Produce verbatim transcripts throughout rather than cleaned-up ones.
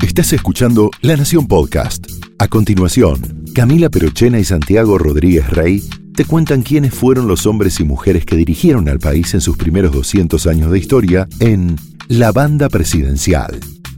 Estás escuchando La Nación Podcast. A continuación, Camila Perochena y Santiago Rodríguez Rey te cuentan quiénes fueron los hombres y mujeres que dirigieron al país en sus primeros doscientos años de historia en La Banda Presidencial.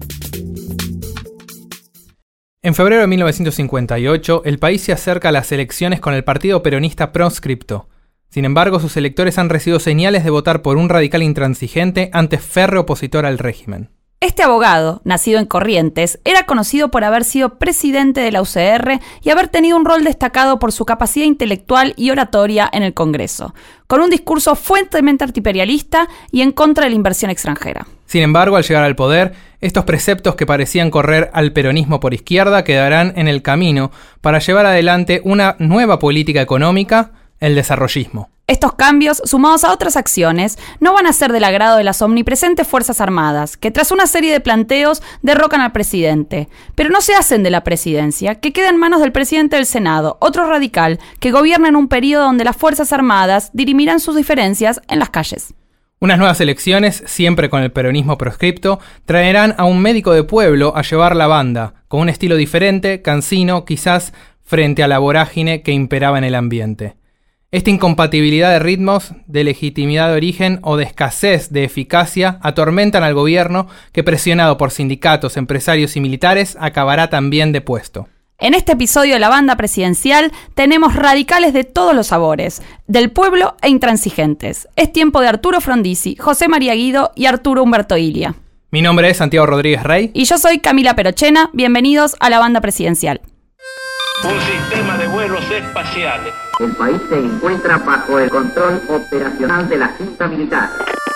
En febrero de mil novecientos cincuenta y ocho, el país se acerca a las elecciones con el partido peronista proscripto. Sin embargo, sus electores han recibido señales de votar por un radical intransigente, antes férreo opositor al régimen. Este abogado, nacido en Corrientes, era conocido por haber sido presidente de la U C R y haber tenido un rol destacado por su capacidad intelectual y oratoria en el Congreso, con un discurso fuertemente antiimperialista y en contra de la inversión extranjera. Sin embargo, al llegar al poder, estos preceptos que parecían correr al peronismo por izquierda quedarán en el camino para llevar adelante una nueva política económica, el desarrollismo. Estos cambios, sumados a otras acciones, no van a ser del agrado de las omnipresentes Fuerzas Armadas, que tras una serie de planteos derrocan al presidente. Pero no se hacen de la presidencia, que queda en manos del presidente del Senado, otro radical, que gobierna en un periodo donde las Fuerzas Armadas dirimirán sus diferencias en las calles. Unas nuevas elecciones, siempre con el peronismo proscripto, traerán a un médico de pueblo a llevar la banda, con un estilo diferente, cansino, quizás, frente a la vorágine que imperaba en el ambiente. Esta incompatibilidad de ritmos, de legitimidad de origen o de escasez de eficacia atormentan al gobierno que, presionado por sindicatos, empresarios y militares, acabará también depuesto. En este episodio de La Banda Presidencial tenemos radicales de todos los sabores, del pueblo e intransigentes. Es tiempo de Arturo Frondizi, José María Guido y Arturo Humberto Ilia. Mi nombre es Santiago Rodríguez Rey. Y yo soy Camila Perochena. Bienvenidos a La Banda Presidencial. Un sistema de vuelos espaciales. El país se encuentra bajo el control operacional de la Junta Militar.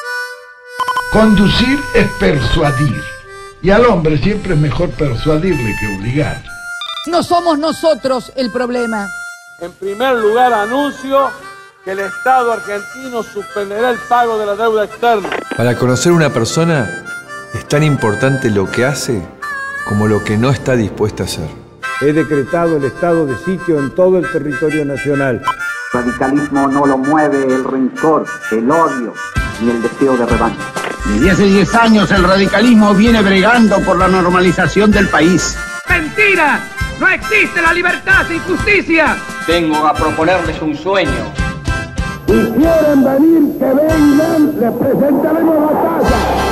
Conducir es persuadir. Y al hombre siempre es mejor persuadirle que obligar. No somos nosotros el problema. En primer lugar, anuncio que el Estado argentino suspenderá el pago de la deuda externa. Para conocer una persona es tan importante lo que hace como lo que no está dispuesta a hacer. He decretado el estado de sitio en todo el territorio nacional. El radicalismo no lo mueve el rencor, el odio ni el deseo de revancha. Desde hace diez años el radicalismo viene bregando por la normalización del país. ¡Mentira! ¡No existe la libertad sin justicia! Vengo a proponerles un sueño. Si quieren venir, que vengan, les presentaremos la casa.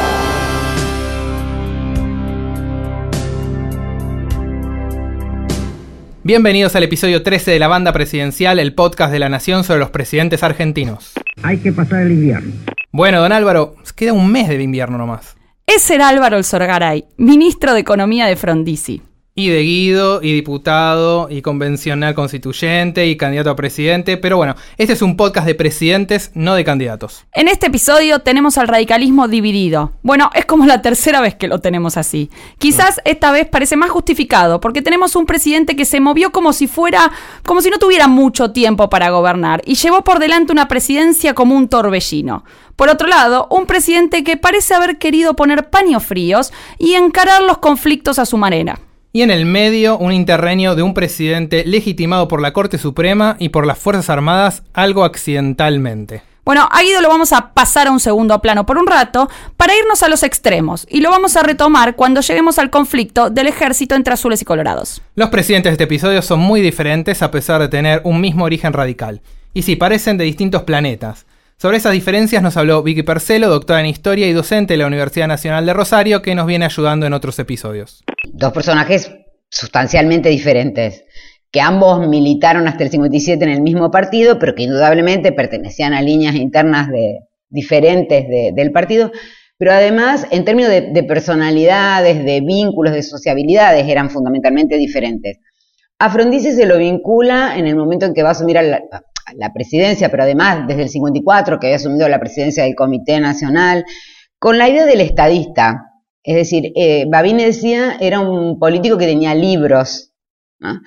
Bienvenidos al episodio trece de La Banda Presidencial, el podcast de La Nación sobre los presidentes argentinos. Hay que pasar el invierno. Bueno, don Álvaro, queda un mes de invierno nomás. Ese era Álvaro Elsorgaray, ministro de Economía de Frondizi. Y de Guido, y diputado, y convencional constituyente, y candidato a presidente. Pero bueno, este es un podcast de presidentes, no de candidatos. En este episodio tenemos al radicalismo dividido. Bueno, es como la tercera vez que lo tenemos así. Quizás esta vez parece más justificado, porque tenemos un presidente que se movió como si fuera, como si no tuviera mucho tiempo para gobernar, y llevó por delante una presidencia como un torbellino. Por otro lado, un presidente que parece haber querido poner paños fríos y encarar los conflictos a su manera. Y en el medio, un interreño de un presidente legitimado por la Corte Suprema y por las Fuerzas Armadas, algo accidentalmente. Bueno, a Guido lo vamos a pasar a un segundo plano por un rato para irnos a los extremos, y lo vamos a retomar cuando lleguemos al conflicto del ejército entre azules y colorados. Los presidentes de este episodio son muy diferentes a pesar de tener un mismo origen radical. Y sí, parecen de distintos planetas. Sobre esas diferencias nos habló Vicky Percelo, doctora en Historia y docente de la Universidad Nacional de Rosario, que nos viene ayudando en otros episodios. Dos personajes sustancialmente diferentes, que ambos militaron hasta el cincuenta y siete en el mismo partido, pero que indudablemente pertenecían a líneas internas de, diferentes de, del partido, pero además, en términos de, de personalidades, de vínculos, de sociabilidades, eran fundamentalmente diferentes. A Frondizi se lo vincula en el momento en que va a asumir a la, a la presidencia, pero además desde el cincuenta y cuatro, que había asumido la presidencia del Comité Nacional, con la idea del estadista. Es decir, eh, Babine decía, era un político que tenía libros, ¿no?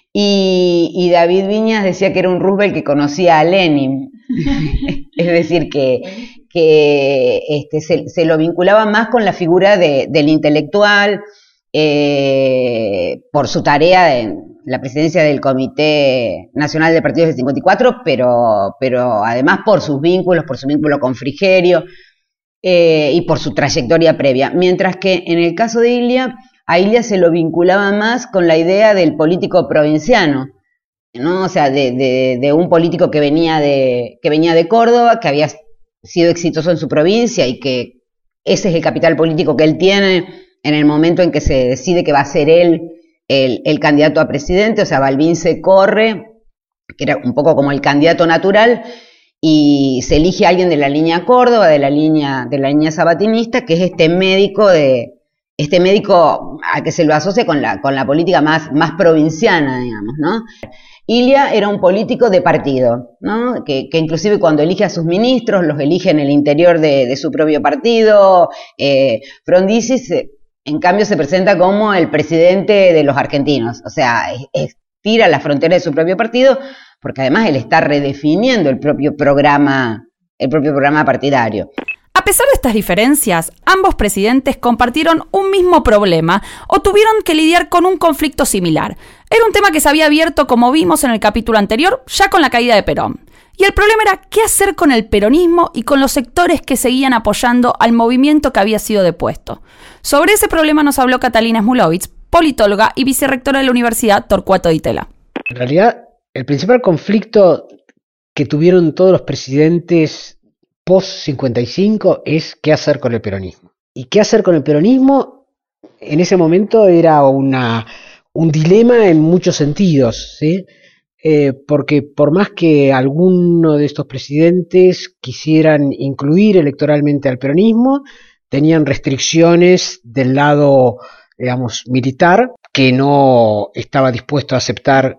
Y, y David Viñas decía que era un Roosevelt que conocía a Lenin. Es decir, que, que este, se, se lo vinculaba más con la figura de, del intelectual, eh, por su tarea en la presidencia del Comité Nacional de Partidos del cincuenta y cuatro, pero, pero además por sus vínculos, por su vínculo con Frigerio, Eh, y por su trayectoria previa, mientras que en el caso de Ilia a Ilia se lo vinculaba más con la idea del político provinciano, ¿no? O sea, de, de, de un político que venía de, que venía de Córdoba, que había sido exitoso en su provincia y que ese es el capital político que él tiene en el momento en que se decide que va a ser él el, el candidato a presidente. O sea, Balbín se corre, que era un poco como el candidato natural, y se elige a alguien de la línea Córdoba, de la línea, de la línea sabatinista, que es este médico de, este médico al que se lo asocia con la, con la política más, más provinciana, digamos, ¿no? Ilia era un político de partido, ¿no? Que, que inclusive cuando elige a sus ministros, los elige en el interior de, de su propio partido. Eh, Frondizi, se, en cambio, se presenta como el presidente de los argentinos, o sea, estira las fronteras de su propio partido, porque además él está redefiniendo el propio programa, el propio programa partidario. A pesar de estas diferencias, ambos presidentes compartieron un mismo problema o tuvieron que lidiar con un conflicto similar. Era un tema que se había abierto, como vimos en el capítulo anterior, ya con la caída de Perón. Y el problema era qué hacer con el peronismo y con los sectores que seguían apoyando al movimiento que había sido depuesto. Sobre ese problema nos habló Catalina Smulovitz, politóloga y vicerrectora de la Universidad Torcuato Di Tella. En realidad, el principal conflicto que tuvieron todos los presidentes post cincuenta y cinco es qué hacer con el peronismo. Y qué hacer con el peronismo en ese momento era una, un dilema en muchos sentidos, ¿sí? Eh, porque por más que alguno de estos presidentes quisieran incluir electoralmente al peronismo, tenían restricciones del lado, digamos, militar, que no estaba dispuesto a aceptar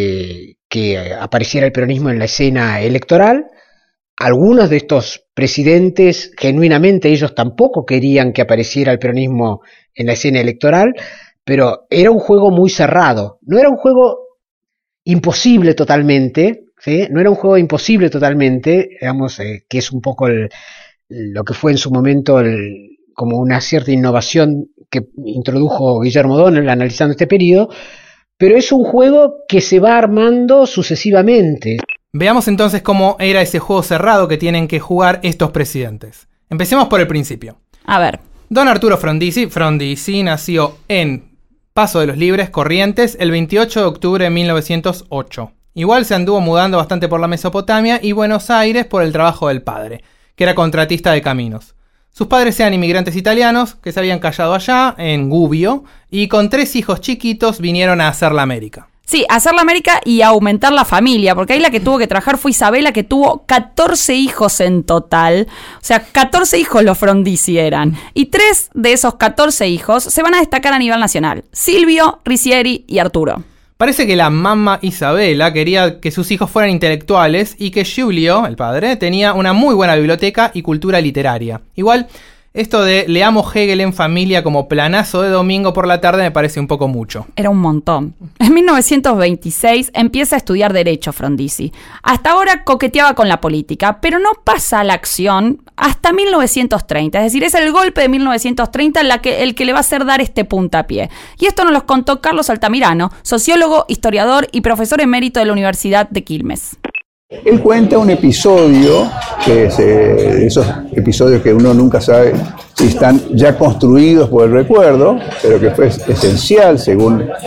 eh, que apareciera el peronismo en la escena electoral. Algunos de estos presidentes, genuinamente ellos tampoco querían que apareciera el peronismo en la escena electoral, pero era un juego muy cerrado. No era un juego imposible totalmente, ¿sí? No era un juego imposible totalmente, digamos, eh, que es un poco el, lo que fue en su momento el, como una cierta innovación que introdujo Guillermo O'Donnell analizando este periodo, pero es un juego que se va armando sucesivamente. Veamos entonces cómo era ese juego cerrado que tienen que jugar estos presidentes. Empecemos por el principio. A ver. Don Arturo Frondizi, Frondizi nació en Paso de los Libres, Corrientes, el veintiocho de octubre de mil novecientos ocho. Igual se anduvo mudando bastante por la Mesopotamia y Buenos Aires por el trabajo del padre, que era contratista de caminos. Sus padres eran inmigrantes italianos que se habían callado allá, en Gubbio, y con tres hijos chiquitos vinieron a hacer la América. Sí, hacer la América y aumentar la familia, porque ahí la que tuvo que trabajar fue Isabela, que tuvo catorce hijos en total. O sea, catorce hijos los Frondizi eran. Y tres de esos catorce hijos se van a destacar a nivel nacional: Silvio, Ricieri y Arturo. Parece que la mamá Isabela quería que sus hijos fueran intelectuales y que Giulio, el padre, tenía una muy buena biblioteca y cultura literaria. Igual, esto de leamos Hegel en familia como planazo de domingo por la tarde me parece un poco mucho. Era un montón. En mil novecientos veintiséis empieza a estudiar Derecho Frondizi. Hasta ahora coqueteaba con la política, pero no pasa a la acción hasta mil novecientos treinta. Es decir, es el golpe de mil novecientos treinta la que, el que le va a hacer dar este puntapié. Y esto nos lo contó Carlos Altamirano, sociólogo, historiador y profesor emérito de la Universidad de Quilmes. Él cuenta un episodio, que es eh, esos episodios que uno nunca sabe si están ya construidos por el recuerdo, pero que fue esencial según eh,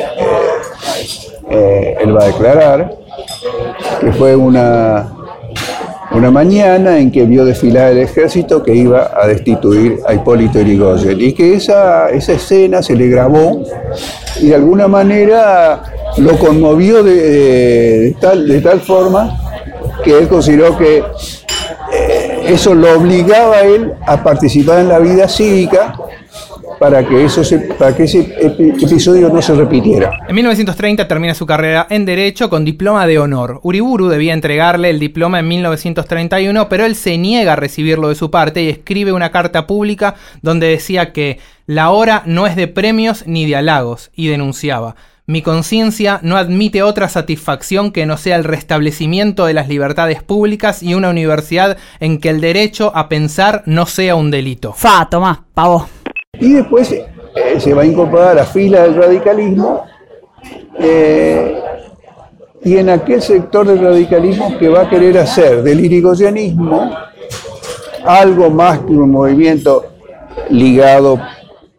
eh, él va a declarar, que fue una, una mañana en que vio desfilar el ejército que iba a destituir a Hipólito Yrigoyen, y que esa, esa escena se le grabó y de alguna manera lo conmovió de, de, de, tal, de tal forma que él consideró que eh, eso lo obligaba a él a participar en la vida cívica para que, eso se, para que ese epi- episodio no se repitiera. En mil novecientos treinta termina su carrera en Derecho con diploma de honor. Uriburu debía entregarle el diploma en mil novecientos treinta y uno, pero él se niega a recibirlo de su parte y escribe una carta pública donde decía que la hora no es de premios ni de halagos, y denunciaba: mi conciencia no admite otra satisfacción que no sea el restablecimiento de las libertades públicas y una universidad en que el derecho a pensar no sea un delito. Fa, tomá, pavo. Y después eh, se va a incorporar a la fila del radicalismo eh, y en aquel sector del radicalismo que va a querer hacer del irigoyenismo algo más que un movimiento ligado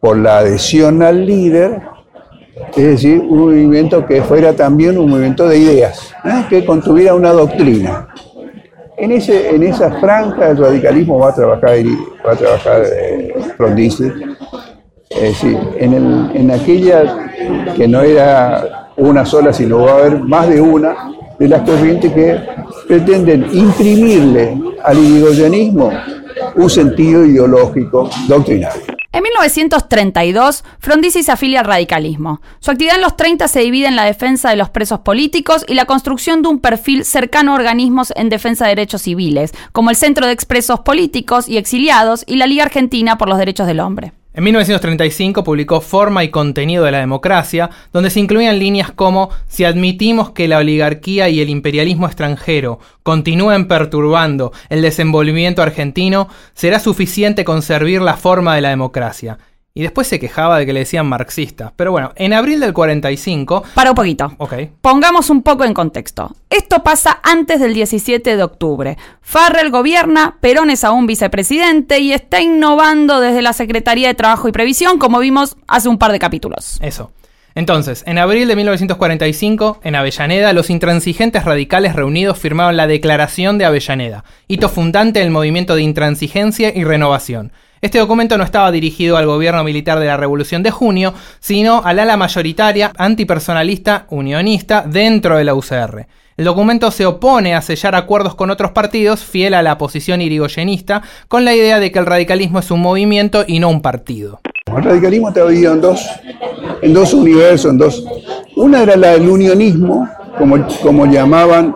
por la adhesión al líder, es decir, un movimiento que fuera también un movimiento de ideas, ¿eh? que contuviera una doctrina. En, ese, en esa franja el radicalismo va a trabajar, va a trabajar eh, Frondizi, es decir, en, el, en aquella que no era una sola, sino va a haber más de una, de las corrientes que pretenden imprimirle al irigoyenismo un sentido ideológico doctrinario. En mil novecientos treinta y dos, Frondizi se afilia al radicalismo. Su actividad en los treinta se divide en la defensa de los presos políticos y la construcción de un perfil cercano a organismos en defensa de derechos civiles, como el Centro de Expresos Políticos y Exiliados y la Liga Argentina por los Derechos del Hombre. En mil novecientos treinta y cinco publicó Forma y contenido de la democracia, donde se incluían líneas como: si admitimos que la oligarquía y el imperialismo extranjero continúen perturbando el desenvolvimiento argentino, será suficiente con servir la forma de la democracia. Y después se quejaba de que le decían marxista. Pero bueno, en abril del cuarenta y cinco... Para un poquito. Ok. Pongamos un poco en contexto. Esto pasa antes del diecisiete de octubre. Farrell gobierna, Perón es aún vicepresidente y está innovando desde la Secretaría de Trabajo y Previsión, como vimos hace un par de capítulos. Eso. Entonces, en abril de mil novecientos cuarenta y cinco, en Avellaneda, los intransigentes radicales reunidos firmaron la Declaración de Avellaneda, hito fundante del movimiento de intransigencia y renovación. Este documento no estaba dirigido al gobierno militar de la Revolución de Junio, sino al ala mayoritaria, antipersonalista, unionista, dentro de la U C R. El documento se opone a sellar acuerdos con otros partidos, fiel a la posición irigoyenista, con la idea de que el radicalismo es un movimiento y no un partido. El radicalismo está dividido en dos, en dos universos, en dos. Una era la del unionismo, como, como llamaban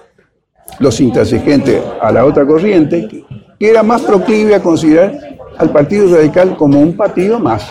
los intransigentes a la otra corriente, que era más proclive a considerar al Partido Radical como un partido más.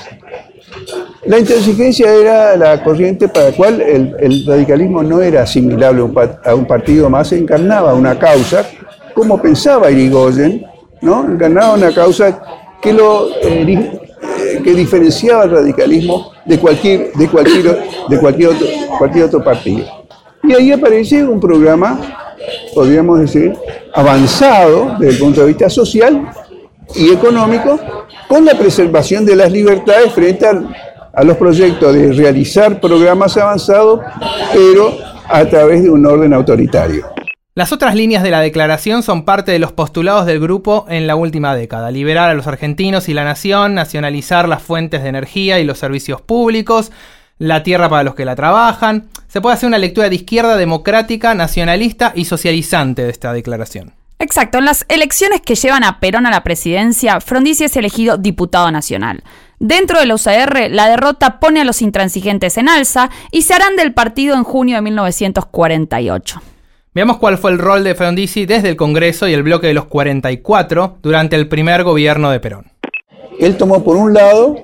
La intransigencia era la corriente para la cual el, el radicalismo no era asimilable a un, a un partido más, encarnaba una causa, como pensaba Irigoyen, ¿no? Encarnaba una causa que, lo, eh, que diferenciaba el radicalismo de cualquier, de cualquier, de cualquier, otro, cualquier otro partido. Y ahí aparece un programa, podríamos decir, avanzado desde el punto de vista social y económico, con la preservación de las libertades frente a, a los proyectos de realizar programas avanzados, pero a través de un orden autoritario. Las otras líneas de la declaración son parte de los postulados del grupo en la última década: liberar a los argentinos y la nación, nacionalizar las fuentes de energía y los servicios públicos, la tierra para los que la trabajan. Se puede hacer una lectura de izquierda, democrática, nacionalista y socializante de esta declaración. Exacto, en las elecciones que llevan a Perón a la presidencia, Frondizi es elegido diputado nacional. Dentro de la U C R, la derrota pone a los intransigentes en alza y se harán del partido en junio de mil novecientos cuarenta y ocho. Veamos cuál fue el rol de Frondizi desde el Congreso y el bloque de los cuarenta y cuatro durante el primer gobierno de Perón. Él tomó por un lado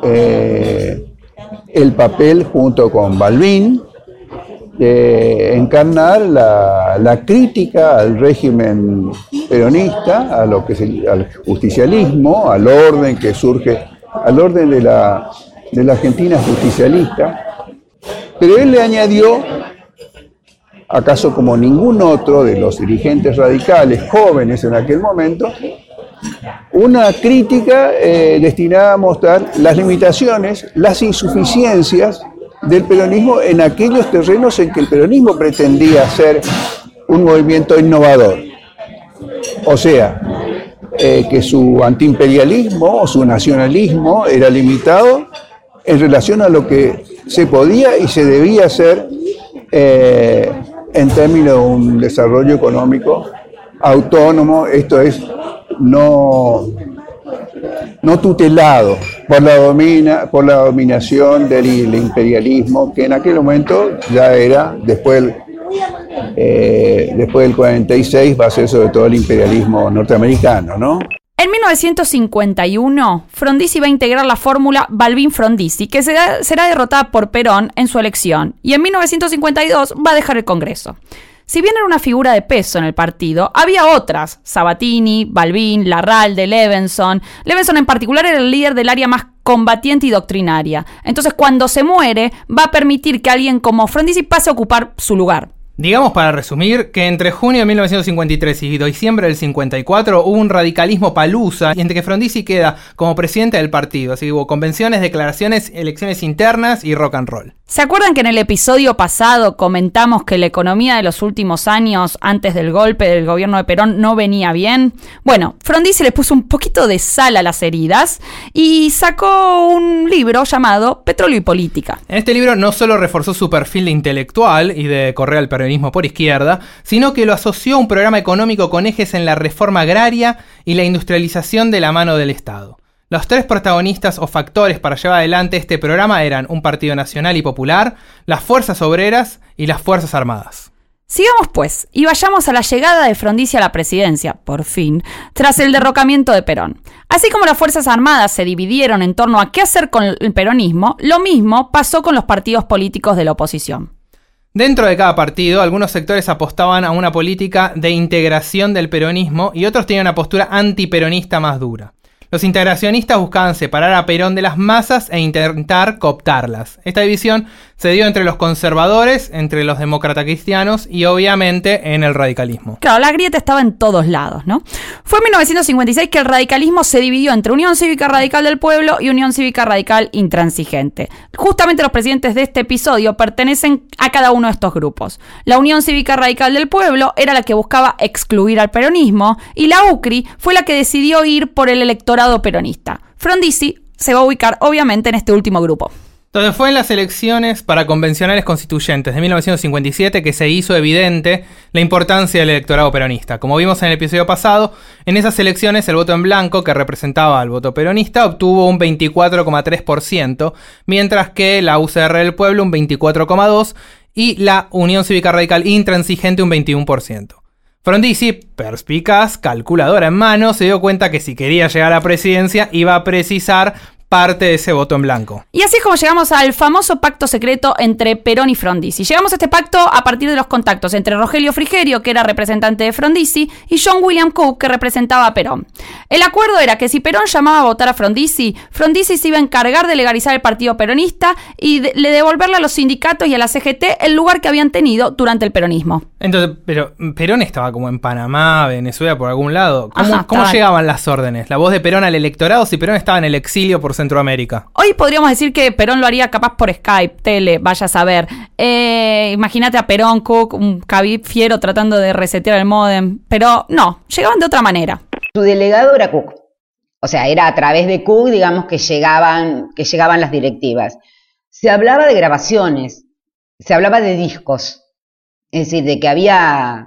eh, el papel junto con Balbín de encarnar la, la crítica al régimen peronista, a lo que se, al justicialismo, al orden que surge, al orden de la, de la Argentina justicialista, pero él le añadió, acaso como ningún otro de los dirigentes radicales jóvenes en aquel momento, una crítica eh, destinada a mostrar las limitaciones, las insuficiencias del peronismo en aquellos terrenos en que el peronismo pretendía ser un movimiento innovador. O sea, eh, que su antiimperialismo o su nacionalismo era limitado en relación a lo que se podía y se debía hacer eh, en términos de un desarrollo económico autónomo, esto es, no... no tutelado por la, domina, por la dominación del imperialismo, que en aquel momento ya era, después del, eh, después del cuarenta y seis, va a ser sobre todo el imperialismo norteamericano, ¿no? En mil novecientos cincuenta y uno, Frondizi va a integrar la fórmula Balbín-Frondizi, que será, será derrotada por Perón en su elección, y en mil novecientos cincuenta y dos va a dejar el Congreso. Si bien era una figura de peso en el partido, había otras: Sabatini, Balbín, Larralde, Levenson. Levenson en particular era el líder del área más combatiente y doctrinaria. Entonces, cuando se muere, va a permitir que alguien como Frondizi pase a ocupar su lugar. Digamos, para resumir, que entre junio de mil novecientos cincuenta y tres y diciembre del cincuenta y cuatro hubo un radicalismo palusa, y entre que Frondizi queda como presidente del partido. Así que hubo convenciones, declaraciones, elecciones internas y rock and roll. ¿Se acuerdan que en el episodio pasado comentamos que la economía de los últimos años, antes del golpe del gobierno de Perón, no venía bien? Bueno, Frondizi le puso un poquito de sal a las heridas y sacó un libro llamado Petróleo y Política. En este libro no solo reforzó su perfil de intelectual y de correr al peronismo por izquierda, sino que lo asoció a un programa económico con ejes en la reforma agraria y la industrialización de la mano del Estado. Los tres protagonistas o factores para llevar adelante este programa eran un partido nacional y popular, las fuerzas obreras y las fuerzas armadas. Sigamos pues, y vayamos a la llegada de Frondizi a la presidencia, por fin, tras el derrocamiento de Perón. Así como las Fuerzas Armadas se dividieron en torno a qué hacer con el peronismo, lo mismo pasó con los partidos políticos de la oposición. Dentro de cada partido, algunos sectores apostaban a una política de integración del peronismo y otros tenían una postura antiperonista más dura. Los integracionistas buscaban separar a Perón de las masas e intentar cooptarlas. Esta división se dio entre los conservadores, entre los demócratas cristianos y obviamente en el radicalismo. Claro, la grieta estaba en todos lados, ¿no? Fue en mil novecientos cincuenta y seis que el radicalismo se dividió entre Unión Cívica Radical del Pueblo y Unión Cívica Radical Intransigente. Justamente los presidentes de este episodio pertenecen a cada uno de estos grupos. La Unión Cívica Radical del Pueblo era la que buscaba excluir al peronismo y la U C R I fue la que decidió ir por el electorado peronista. Frondizi se va a ubicar obviamente en este último grupo. Entonces fue en las elecciones para convencionales constituyentes de mil novecientos cincuenta y siete que se hizo evidente la importancia del electorado peronista. Como vimos en el episodio pasado, en esas elecciones el voto en blanco, que representaba al voto peronista, obtuvo un veinticuatro coma tres por ciento, mientras que la U C R del Pueblo un veinticuatro coma dos por ciento y la Unión Cívica Radical Intransigente un veintiuno por ciento. Frondizi, perspicaz, calculadora en mano, se dio cuenta que si quería llegar a la presidencia iba a precisar parte de ese voto en blanco. Y así es como llegamos al famoso pacto secreto entre Perón y Frondizi. Llegamos a este pacto a partir de los contactos entre Rogelio Frigerio, que era representante de Frondizi, y John William Cook, que representaba a Perón. El acuerdo era que si Perón llamaba a votar a Frondizi, Frondizi se iba a encargar de legalizar el partido peronista y de, le devolverle a los sindicatos y a la C G T el lugar que habían tenido durante el peronismo. Entonces, pero Perón estaba como en Panamá, Venezuela, por algún lado. ¿Cómo, Ajá, ¿cómo estaba... llegaban las órdenes? La voz de Perón al electorado si Perón estaba en el exilio por Centroamérica. Hoy podríamos decir que Perón lo haría capaz por Skype, tele, vaya a saber. Eh, imagínate a Perón, Cook, un Khabib fiero tratando de resetear el módem. Pero no, llegaban de otra manera. Su delegado era Cook. O sea, era a través de Cook, digamos, que llegaban, que llegaban las directivas. Se hablaba de grabaciones, se hablaba de discos. Es decir, de que había...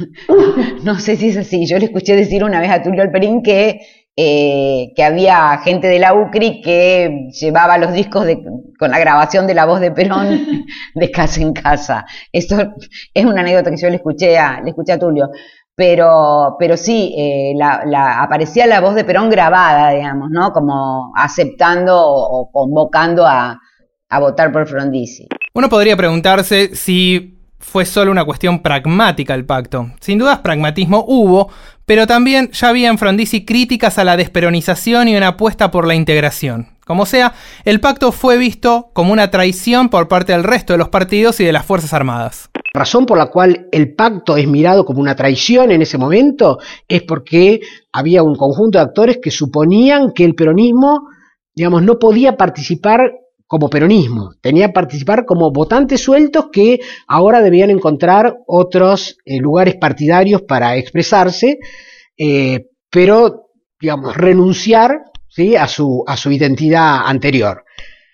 no sé si es así. Yo le escuché decir una vez a Tulio Alperín que... Eh, que había gente de la U C R I que llevaba los discos de, con la grabación de la voz de Perón de casa en casa. Esto es una anécdota que yo le escuché a, le escuché a Tulio. Pero, pero sí, eh, la, la, aparecía la voz de Perón grabada, digamos, ¿no? Como aceptando o, o convocando a, a votar por Frondizi. Uno podría preguntarse si fue solo una cuestión pragmática el pacto. Sin dudas pragmatismo hubo, pero también ya había en Frondizi críticas a la desperonización y una apuesta por la integración. Como sea, el pacto fue visto como una traición por parte del resto de los partidos y de las Fuerzas Armadas. La razón por la cual el pacto es mirado como una traición en ese momento es porque había un conjunto de actores que suponían que el peronismo, digamos, no podía participar como peronismo, tenía que participar como votantes sueltos que ahora debían encontrar otros eh, lugares partidarios para expresarse, eh, pero, digamos, renunciar, ¿sí?, a su, a su identidad anterior.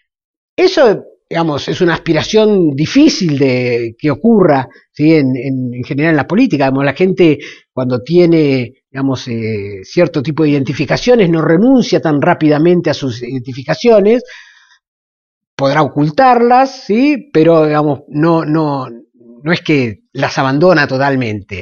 Eso, digamos, es una aspiración difícil de que ocurra, ¿sí?, en, en, en general en la política. Digamos, la gente cuando tiene, digamos, eh, cierto tipo de identificaciones no renuncia tan rápidamente a sus identificaciones. Podrá ocultarlas, sí, pero digamos, no, no, no es que las abandona totalmente.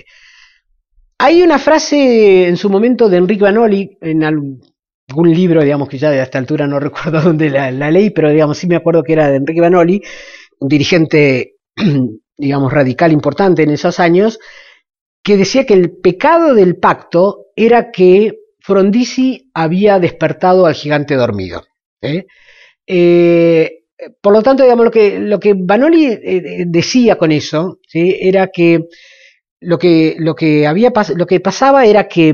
Hay una frase en su momento de Enrique Vanoli, en algún libro, digamos, que ya de esta altura no recuerdo dónde la, la leí, pero digamos, sí me acuerdo que era de Enrique Vanoli, un dirigente, digamos, radical importante en esos años, que decía que el pecado del pacto era que Frondizi había despertado al gigante dormido. ¿eh? Eh, Por lo tanto, digamos, lo que, lo que Vanoli eh, decía con eso, ¿sí? Era que lo que, lo que había pas- lo que pasaba era que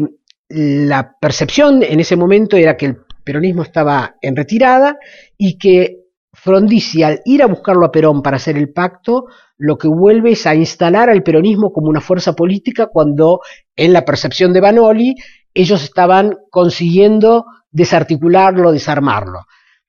la percepción en ese momento era que el peronismo estaba en retirada y que Frondizi, al ir a buscarlo a Perón para hacer el pacto, lo que vuelve es a instalar al peronismo como una fuerza política cuando, en la percepción de Vanoli, ellos estaban consiguiendo desarticularlo, desarmarlo.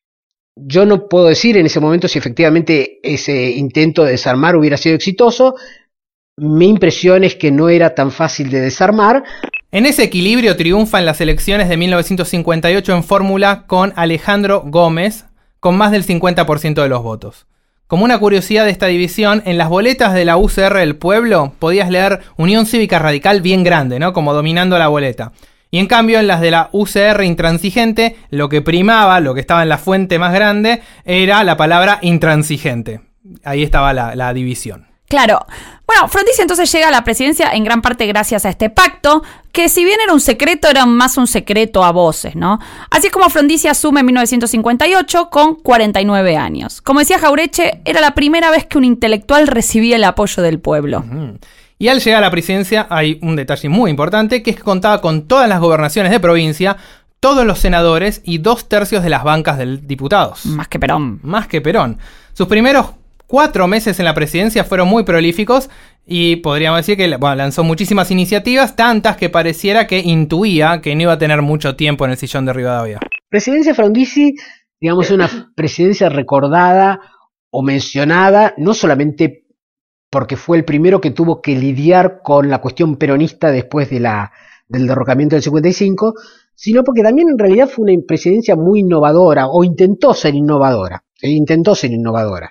Yo no puedo decir en ese momento si efectivamente ese intento de desarmar hubiera sido exitoso. Mi impresión es que no era tan fácil de desarmar. En ese equilibrio triunfa en las elecciones de mil novecientos cincuenta y ocho en fórmula con Alejandro Gómez, con más del cincuenta por ciento de los votos. Como una curiosidad de esta división, en las boletas de la U C R del Pueblo podías leer Unión Cívica Radical bien grande, ¿no? Como dominando la boleta. Y en cambio en las de la U C R intransigente, lo que primaba, lo que estaba en la fuente más grande, era la palabra intransigente. Ahí estaba la, la división. Claro. Bueno, Frondizi entonces llega a la presidencia en gran parte gracias a este pacto, que si bien era un secreto, era más un secreto a voces, ¿no? Así es como Frondizi asume en mil novecientos cincuenta y ocho con cuarenta y nueve años. Como decía Jauretche, era la primera vez que un intelectual recibía el apoyo del pueblo. Uh-huh. Y al llegar a la presidencia hay un detalle muy importante, que es que contaba con todas las gobernaciones de provincia, todos los senadores y dos tercios de las bancas de diputados. Más que Perón. Más que Perón. Sus primeros cuatro meses en la presidencia fueron muy prolíficos y podríamos decir que bueno, lanzó muchísimas iniciativas, tantas que pareciera que intuía que no iba a tener mucho tiempo en el sillón de Rivadavia. Presidencia Frondizi, digamos, es una presidencia recordada o mencionada, no solamente porque fue el primero que tuvo que lidiar con la cuestión peronista después de la, del derrocamiento del cincuenta y cinco, sino porque también en realidad fue una presidencia muy innovadora, o intentó ser innovadora, ¿sí? intentó ser innovadora.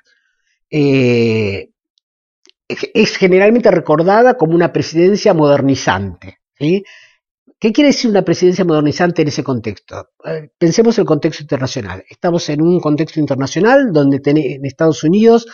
Eh, es generalmente recordada como una presidencia modernizante, ¿sí? ¿Qué quiere decir una presidencia modernizante en ese contexto? Eh, pensemos en el contexto internacional. Estamos en un contexto internacional donde ten, en Estados Unidos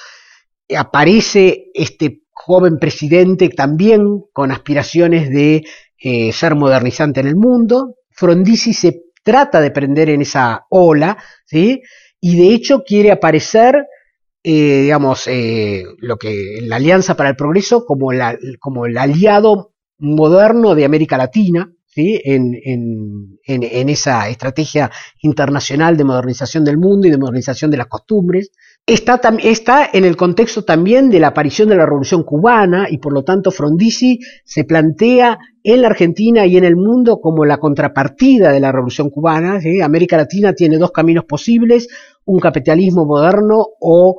aparece este joven presidente también con aspiraciones de eh, ser modernizante en el mundo. Frondizi se trata de prender en esa ola, ¿sí? Y de hecho quiere aparecer, eh, digamos, eh, lo que la Alianza para el Progreso como, la, como el aliado moderno de América Latina, ¿sí? en, en, en, en esa estrategia internacional de modernización del mundo y de modernización de las costumbres. Está, está en el contexto también de la aparición de la Revolución Cubana y por lo tanto Frondizi se plantea en la Argentina y en el mundo como la contrapartida de la Revolución Cubana, ¿sí? América Latina tiene dos caminos posibles, un capitalismo moderno o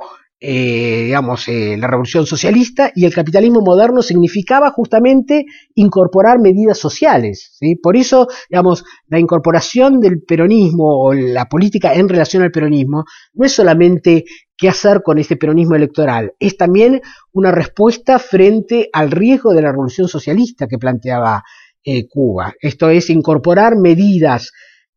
Eh, digamos, eh, la revolución socialista, y el capitalismo moderno significaba justamente incorporar medidas sociales, ¿sí? Por eso, digamos, la incorporación del peronismo o la política en relación al peronismo no es solamente qué hacer con este peronismo electoral, es también una respuesta frente al riesgo de la revolución socialista que planteaba eh, Cuba. Esto es incorporar medidas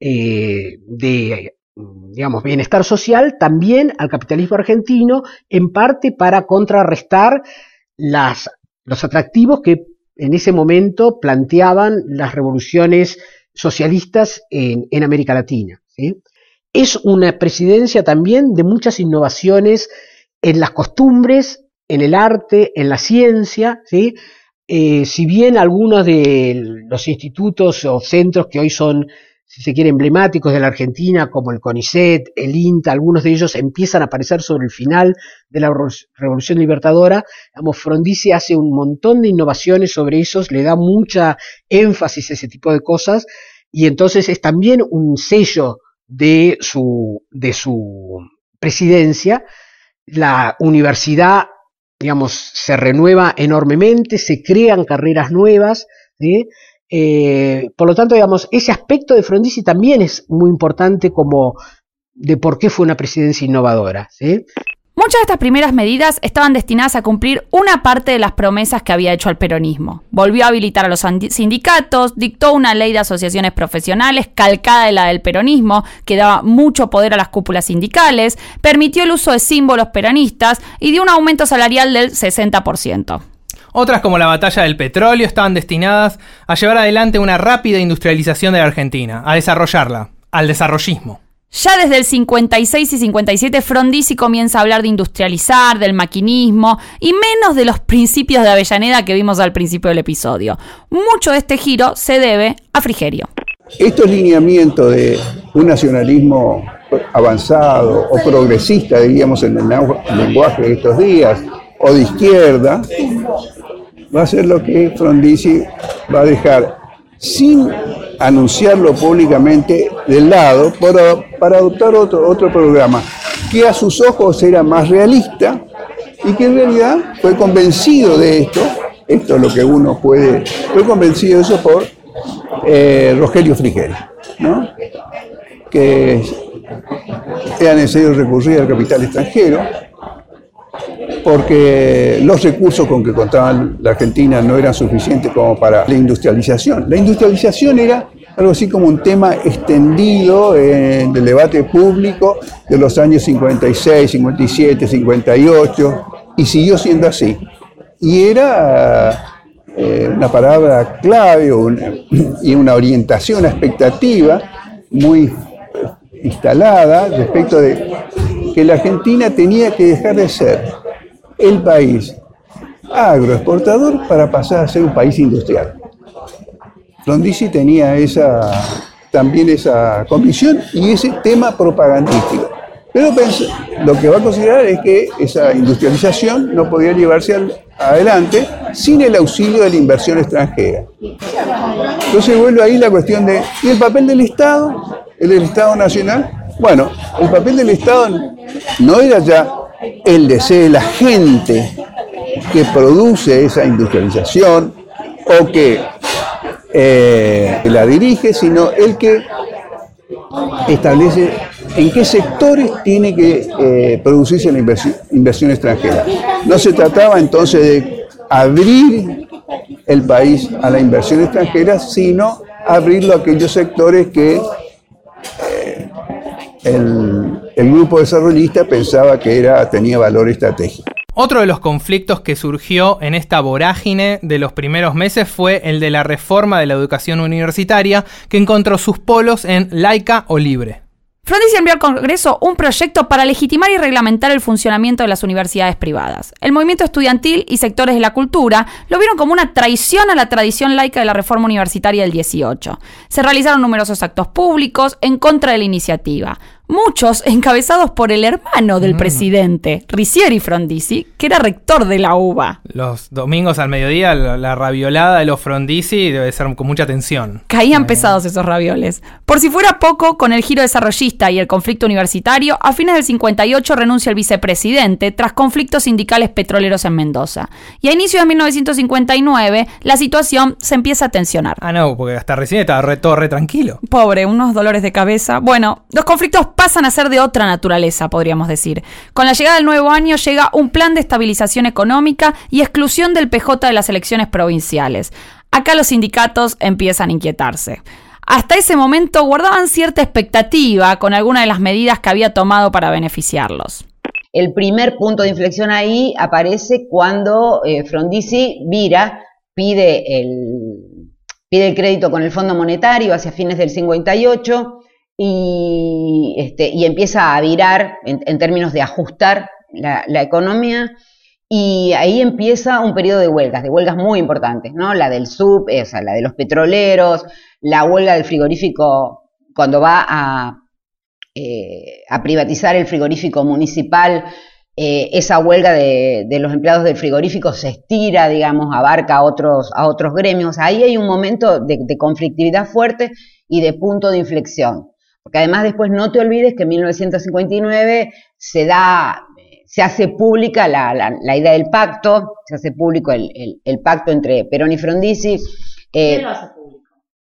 eh, de digamos, bienestar social también al capitalismo argentino, en parte para contrarrestar las, los atractivos que en ese momento planteaban las revoluciones socialistas en, en América Latina, ¿sí? Es una presidencia también de muchas innovaciones en las costumbres, en el arte, en la ciencia, ¿sí? Eh, si bien algunos de los institutos o centros que hoy son, si se quiere, emblemáticos de la Argentina, como el CONICET, el INTA, algunos de ellos empiezan a aparecer sobre el final de la Revolución Libertadora, digamos, Frondizi hace un montón de innovaciones sobre esos, le da mucha énfasis a ese tipo de cosas, y entonces es también un sello de su, de su presidencia. La universidad, digamos, se renueva enormemente, se crean carreras nuevas, ¿sí? Eh, por lo tanto, digamos, ese aspecto de Frondizi también es muy importante como de por qué fue una presidencia innovadora, ¿sí? Muchas de estas primeras medidas estaban destinadas a cumplir una parte de las promesas que había hecho al peronismo. Volvió a habilitar a los sindicatos, dictó una ley de asociaciones profesionales calcada de la del peronismo, que daba mucho poder a las cúpulas sindicales, permitió el uso de símbolos peronistas y dio un aumento salarial del sesenta por ciento. Otras, como la batalla del petróleo, estaban destinadas a llevar adelante una rápida industrialización de la Argentina, a desarrollarla, al desarrollismo. Ya desde el cincuenta y seis y cincuenta y siete, Frondizi comienza a hablar de industrializar, del maquinismo y menos de los principios de Avellaneda que vimos al principio del episodio. Mucho de este giro se debe a Frigerio. Estos lineamientos de un nacionalismo avanzado o progresista, diríamos en el lenguaje de estos días, o de izquierda, va a ser lo que Frondizi va a dejar sin anunciarlo públicamente del lado para, para adoptar otro, otro programa que a sus ojos era más realista y que en realidad fue convencido de esto, esto es lo que uno puede, fue convencido de eso por eh, Rogelio Frigerio, ¿no? Que era necesario recurrir al capital extranjero porque los recursos con que contaba la Argentina no eran suficientes como para la industrialización. La industrialización era algo así como un tema extendido en el debate público de los años cincuenta y seis, cincuenta y siete, cincuenta y ocho, y siguió siendo así. Y era eh, una palabra clave una, y una orientación, una expectativa muy instalada respecto de que la Argentina tenía que dejar de ser el país agroexportador para pasar a ser un país industrial. Frondizi tenía esa, también esa convicción y ese tema propagandístico. Pero pensé, lo que va a considerar es que esa industrialización no podía llevarse al, adelante sin el auxilio de la inversión extranjera. Entonces vuelve ahí la cuestión de, ¿y el papel del Estado? ¿El del Estado Nacional? Bueno, el papel del Estado no era ya el de ser la gente que produce esa industrialización o que eh, la dirige, sino el que establece en qué sectores tiene que eh, producirse la inversión, inversión extranjera. No se trataba entonces de abrir el país a la inversión extranjera, sino abrirlo a aquellos sectores que eh, el, el grupo desarrollista pensaba que era, tenía valor estratégico. Otro de los conflictos que surgió en esta vorágine de los primeros meses fue el de la reforma de la educación universitaria, que encontró sus polos en laica o libre. Frondizi envió al Congreso un proyecto para legitimar y reglamentar el funcionamiento de las universidades privadas. El movimiento estudiantil y sectores de la cultura lo vieron como una traición a la tradición laica de la reforma universitaria del dieciocho. Se realizaron numerosos actos públicos en contra de la iniciativa. Muchos encabezados por el hermano del mm. presidente, Ricieri Frondizi, que era rector de la U B A. Los domingos al mediodía, la, la raviolada de los Frondizi debe ser con mucha tensión. Caían eh. pesados esos ravioles. Por si fuera poco, con el giro desarrollista y el conflicto universitario, a fines del cincuenta y ocho renuncia el vicepresidente tras conflictos sindicales petroleros en Mendoza. Y a inicios de mil novecientos cincuenta y nueve, la situación se empieza a tensionar. Ah, no, porque hasta recién estaba re, todo re tranquilo. Pobre, unos dolores de cabeza. Bueno, los conflictos pasan a ser de otra naturaleza, podríamos decir. Con la llegada del nuevo año llega un plan de estabilización económica y exclusión del P J de las elecciones provinciales. Acá los sindicatos empiezan a inquietarse. Hasta ese momento guardaban cierta expectativa con alguna de las medidas que había tomado para beneficiarlos. El primer punto de inflexión ahí aparece cuando eh, Frondizi vira, pide el, pide el crédito con el Fondo Monetario hacia fines del cincuenta y ocho, Y, este, y empieza a virar en, en términos de ajustar la, la economía, y ahí empieza un periodo de huelgas, de huelgas muy importantes, ¿no? La del S U P, esa, la de los petroleros, la huelga del frigorífico cuando va a, eh, a privatizar el frigorífico municipal. Eh, esa huelga de, de los empleados del frigorífico se estira, digamos, abarca a otros, a otros gremios. Ahí hay un momento de, de conflictividad fuerte y de punto de inflexión. Porque además después no te olvides que en mil novecientos cincuenta y nueve se da, se hace pública la, la, la idea del pacto, se hace público el, el, el pacto entre Perón y Frondizi. Eh, ¿Quién lo hace público?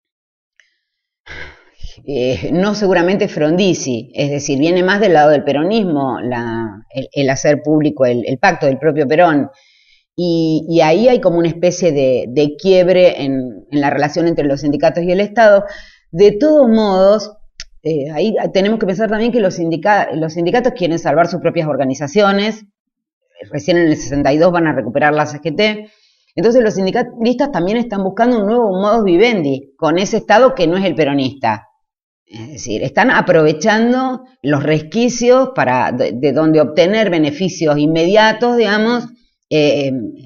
Eh, no seguramente Frondizi, es decir, viene más del lado del peronismo la, el, el hacer público el, el pacto del propio Perón. Y, y ahí hay como una especie de, de quiebre en, en la relación entre los sindicatos y el Estado. De todos modos, Eh, ahí tenemos que pensar también que los, sindica- los sindicatos quieren salvar sus propias organizaciones. Recién en el sesenta y dos van a recuperar la C G T. Entonces los sindicalistas también están buscando un nuevo modus vivendi con ese Estado que no es el peronista. Es decir, están aprovechando los resquicios para de, de donde obtener beneficios inmediatos, digamos, eh,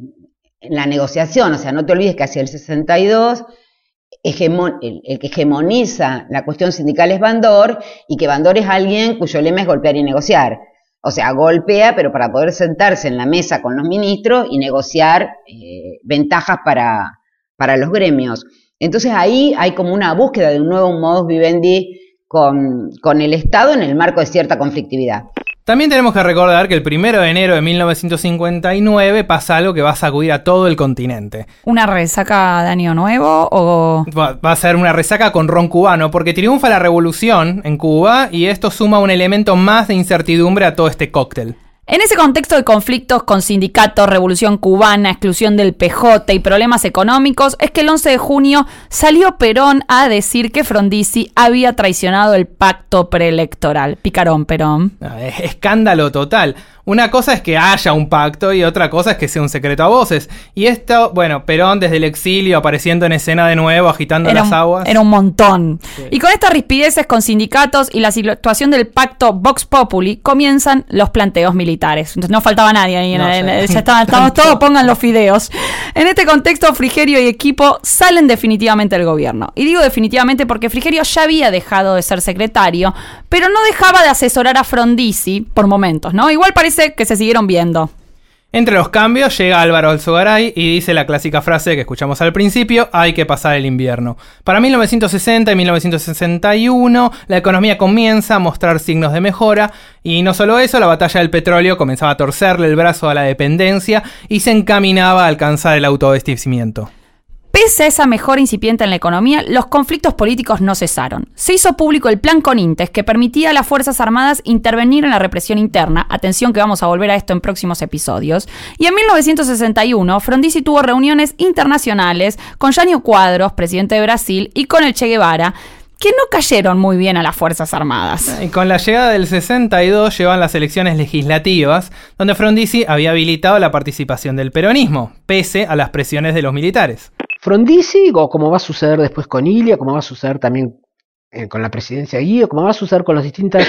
en la negociación. O sea, no te olvides que hacia el sesenta y dos hegemon, el, el que hegemoniza la cuestión sindical es Bandor, y que Bandor es alguien cuyo lema es golpear y negociar. O sea, golpea, pero para poder sentarse en la mesa con los ministros y negociar eh, ventajas para, para los gremios. Entonces ahí hay como una búsqueda de un nuevo modus vivendi con, con el Estado en el marco de cierta conflictividad. También tenemos que recordar que el primero de enero de mil novecientos cincuenta y nueve pasa algo que va a sacudir a todo el continente. ¿Una resaca de Año Nuevo o...? Va, va a ser una resaca con ron cubano, porque triunfa la revolución en Cuba y esto suma un elemento más de incertidumbre a todo este cóctel. En ese contexto de conflictos con sindicatos, revolución cubana, exclusión del P J y problemas económicos, es que el once de junio salió Perón a decir que Frondizi había traicionado el pacto preelectoral. Picarón, Perón. Es escándalo total. Una cosa es que haya un pacto y otra cosa es que sea un secreto a voces. Y esto, bueno, Perón desde el exilio apareciendo en escena de nuevo, agitando era las un, aguas. Era un montón. Sí. Y con estas rispideces con sindicatos y la situación del pacto Vox Populi, comienzan los planteos militares. Entonces no faltaba nadie ahí. No, en, en, ya estaban, estábamos todos, pongan los fideos. En este contexto, Frigerio y equipo salen definitivamente del gobierno. Y digo definitivamente porque Frigerio ya había dejado de ser secretario, pero no dejaba de asesorar a Frondizi por momentos, ¿no? Igual parece que se siguieron viendo. Entre los cambios llega Álvaro Alzogaray y dice la clásica frase que escuchamos al principio: hay que pasar el invierno. Para mil novecientos sesenta y mil novecientos sesenta y uno la economía comienza a mostrar signos de mejora, y no solo eso, la batalla del petróleo comenzaba a torcerle el brazo a la dependencia y se encaminaba a alcanzar el autoabastecimiento. Pese a esa mejora incipiente en la economía, los conflictos políticos no cesaron. Se hizo público el Plan Conintes, que permitía a las Fuerzas Armadas intervenir en la represión interna. Atención que vamos a volver a esto en próximos episodios. Y en mil novecientos sesenta y uno, Frondizi tuvo reuniones internacionales con Jânio Quadros, presidente de Brasil, y con el Che Guevara, que no cayeron muy bien a las Fuerzas Armadas. Y con la llegada del sesenta y dos llevan las elecciones legislativas, donde Frondizi había habilitado la participación del peronismo, pese a las presiones de los militares. Frondizi, o como va a suceder después con Ilia, como va a suceder también eh, con la presidencia de Guido, como va a suceder con las distintas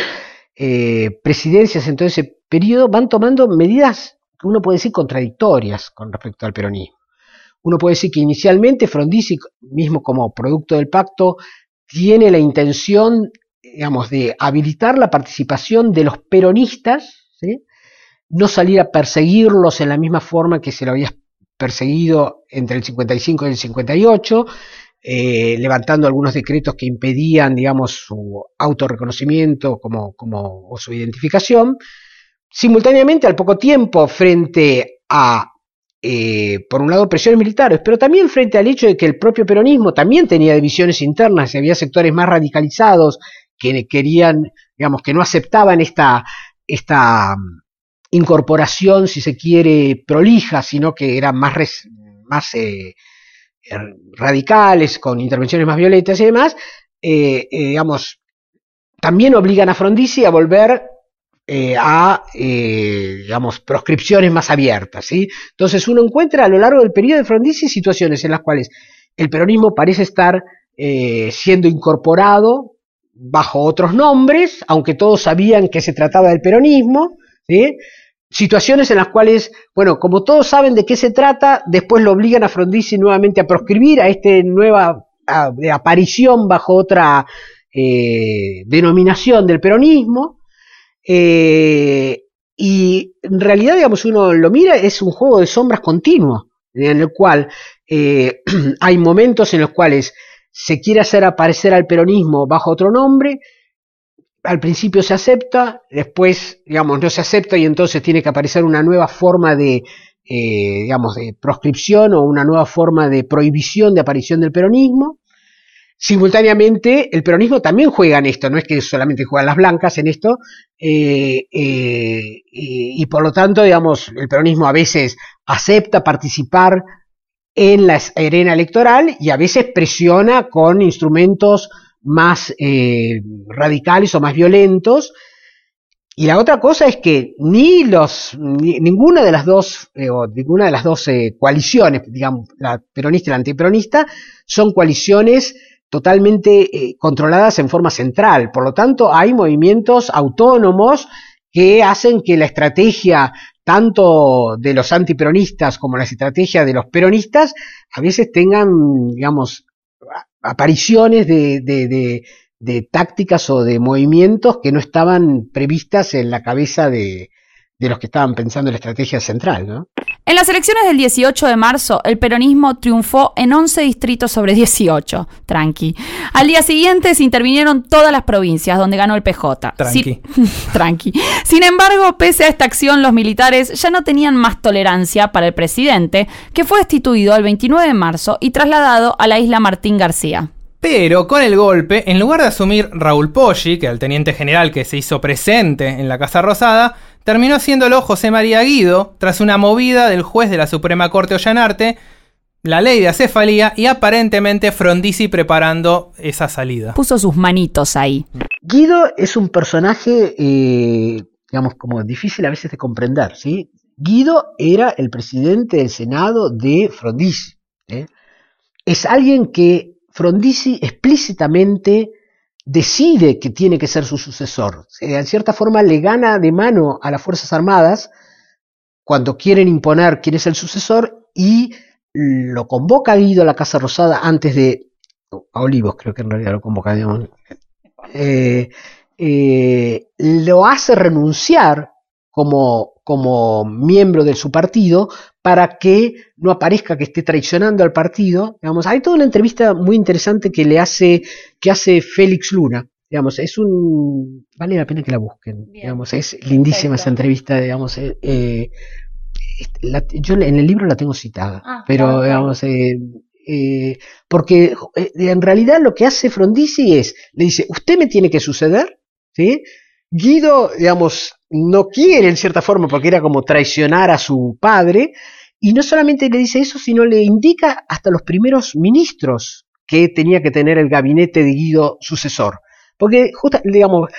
eh, presidencias en todo ese periodo, van tomando medidas que uno puede decir contradictorias con respecto al peronismo. Uno puede decir que inicialmente Frondizi, mismo como producto del pacto, tiene la intención, digamos, de habilitar la participación de los peronistas, ¿sí? No salir a perseguirlos en la misma forma que se lo había perseguido entre el cincuenta y cinco y el cincuenta y ocho, eh, levantando algunos decretos que impedían, digamos, su autorreconocimiento como, como, o su identificación. Simultáneamente, al poco tiempo, frente a, eh, por un lado, presiones militares, pero también frente al hecho de que el propio peronismo también tenía divisiones internas, y había sectores más radicalizados que querían, digamos, que no aceptaban esta, esta incorporación, si se quiere, prolija, sino que eran más, res, más eh, radicales, con intervenciones más violentas y demás, eh, eh, digamos, también obligan a Frondizi a volver eh, a, eh, digamos, proscripciones más abiertas, ¿sí? Entonces uno encuentra a lo largo del periodo de Frondizi situaciones en las cuales el peronismo parece estar eh, siendo incorporado bajo otros nombres, aunque todos sabían que se trataba del peronismo, ¿sí? Situaciones en las cuales, bueno, como todos saben de qué se trata, después lo obligan a Frondizi nuevamente a proscribir a esta nueva a, de aparición bajo otra eh, denominación del peronismo, eh, y en realidad, digamos, uno lo mira, es un juego de sombras continuo, en el cual eh, hay momentos en los cuales se quiere hacer aparecer al peronismo bajo otro nombre. Al principio se acepta, después, digamos, no se acepta y entonces tiene que aparecer una nueva forma de, eh, digamos, de proscripción o una nueva forma de prohibición de aparición del peronismo. Simultáneamente, el peronismo también juega en esto, no es que solamente juegan las blancas en esto, eh, eh, y, y por lo tanto, digamos, el peronismo a veces acepta participar en la arena electoral y a veces presiona con instrumentos más eh, radicales o más violentos. Y la otra cosa es que ni los ni, ninguna de las dos eh, o ninguna de las dos eh, coaliciones, digamos, la peronista y la antiperonista, son coaliciones totalmente eh, controladas en forma central. Por lo tanto, hay movimientos autónomos que hacen que la estrategia tanto de los antiperonistas como la estrategia de los peronistas a veces tengan, digamos, apariciones de, de, de, de tácticas o de movimientos que no estaban previstas en la cabeza de, de los que estaban pensando en la estrategia central, ¿no? En las elecciones del dieciocho de marzo, el peronismo triunfó en once distritos sobre dieciocho. Tranqui. Al día siguiente se intervinieron todas las provincias donde ganó el P J. Tranqui. Sin, tranqui. Sin embargo, pese a esta acción, los militares ya no tenían más tolerancia para el presidente, que fue destituido el veintinueve de marzo y trasladado a la isla Martín García. Pero con el golpe, en lugar de asumir Raúl Poggi, que era el teniente general que se hizo presente en la Casa Rosada, terminó haciéndolo José María Guido, tras una movida del juez de la Suprema Corte Ollanarte, la ley de acefalía y aparentemente Frondizi preparando esa salida. Puso sus manitos ahí. Guido es un personaje, eh, digamos, como difícil a veces de comprender, ¿sí? Guido era el presidente del Senado de Frondizi, ¿eh? Es alguien que Frondizi explícitamente decide que tiene que ser su sucesor. En cierta forma le gana de mano a las Fuerzas Armadas cuando quieren imponer quién es el sucesor y lo convoca a Guido a la Casa Rosada antes de... a Olivos creo que en realidad lo convoca, digamos. Eh, eh, lo hace renunciar como, como miembro de su partido para que no aparezca que esté traicionando al partido. Digamos, hay toda una entrevista muy interesante que le hace, que hace Félix Luna. Digamos, es un, vale la pena que la busquen. Bien. Digamos, es lindísima. Perfecto. Esa entrevista. Digamos, eh, eh, la, yo en el libro la tengo citada, ah, pero claro, digamos, eh, eh, porque eh, en realidad lo que hace Frondizi es, le dice, usted me tiene que suceder, ¿sí? Guido, digamos, no quiere en cierta forma porque era como traicionar a su padre, y no solamente le dice eso, sino le indica hasta los primeros ministros que tenía que tener el gabinete de Guido sucesor. Porque, justo, digamos,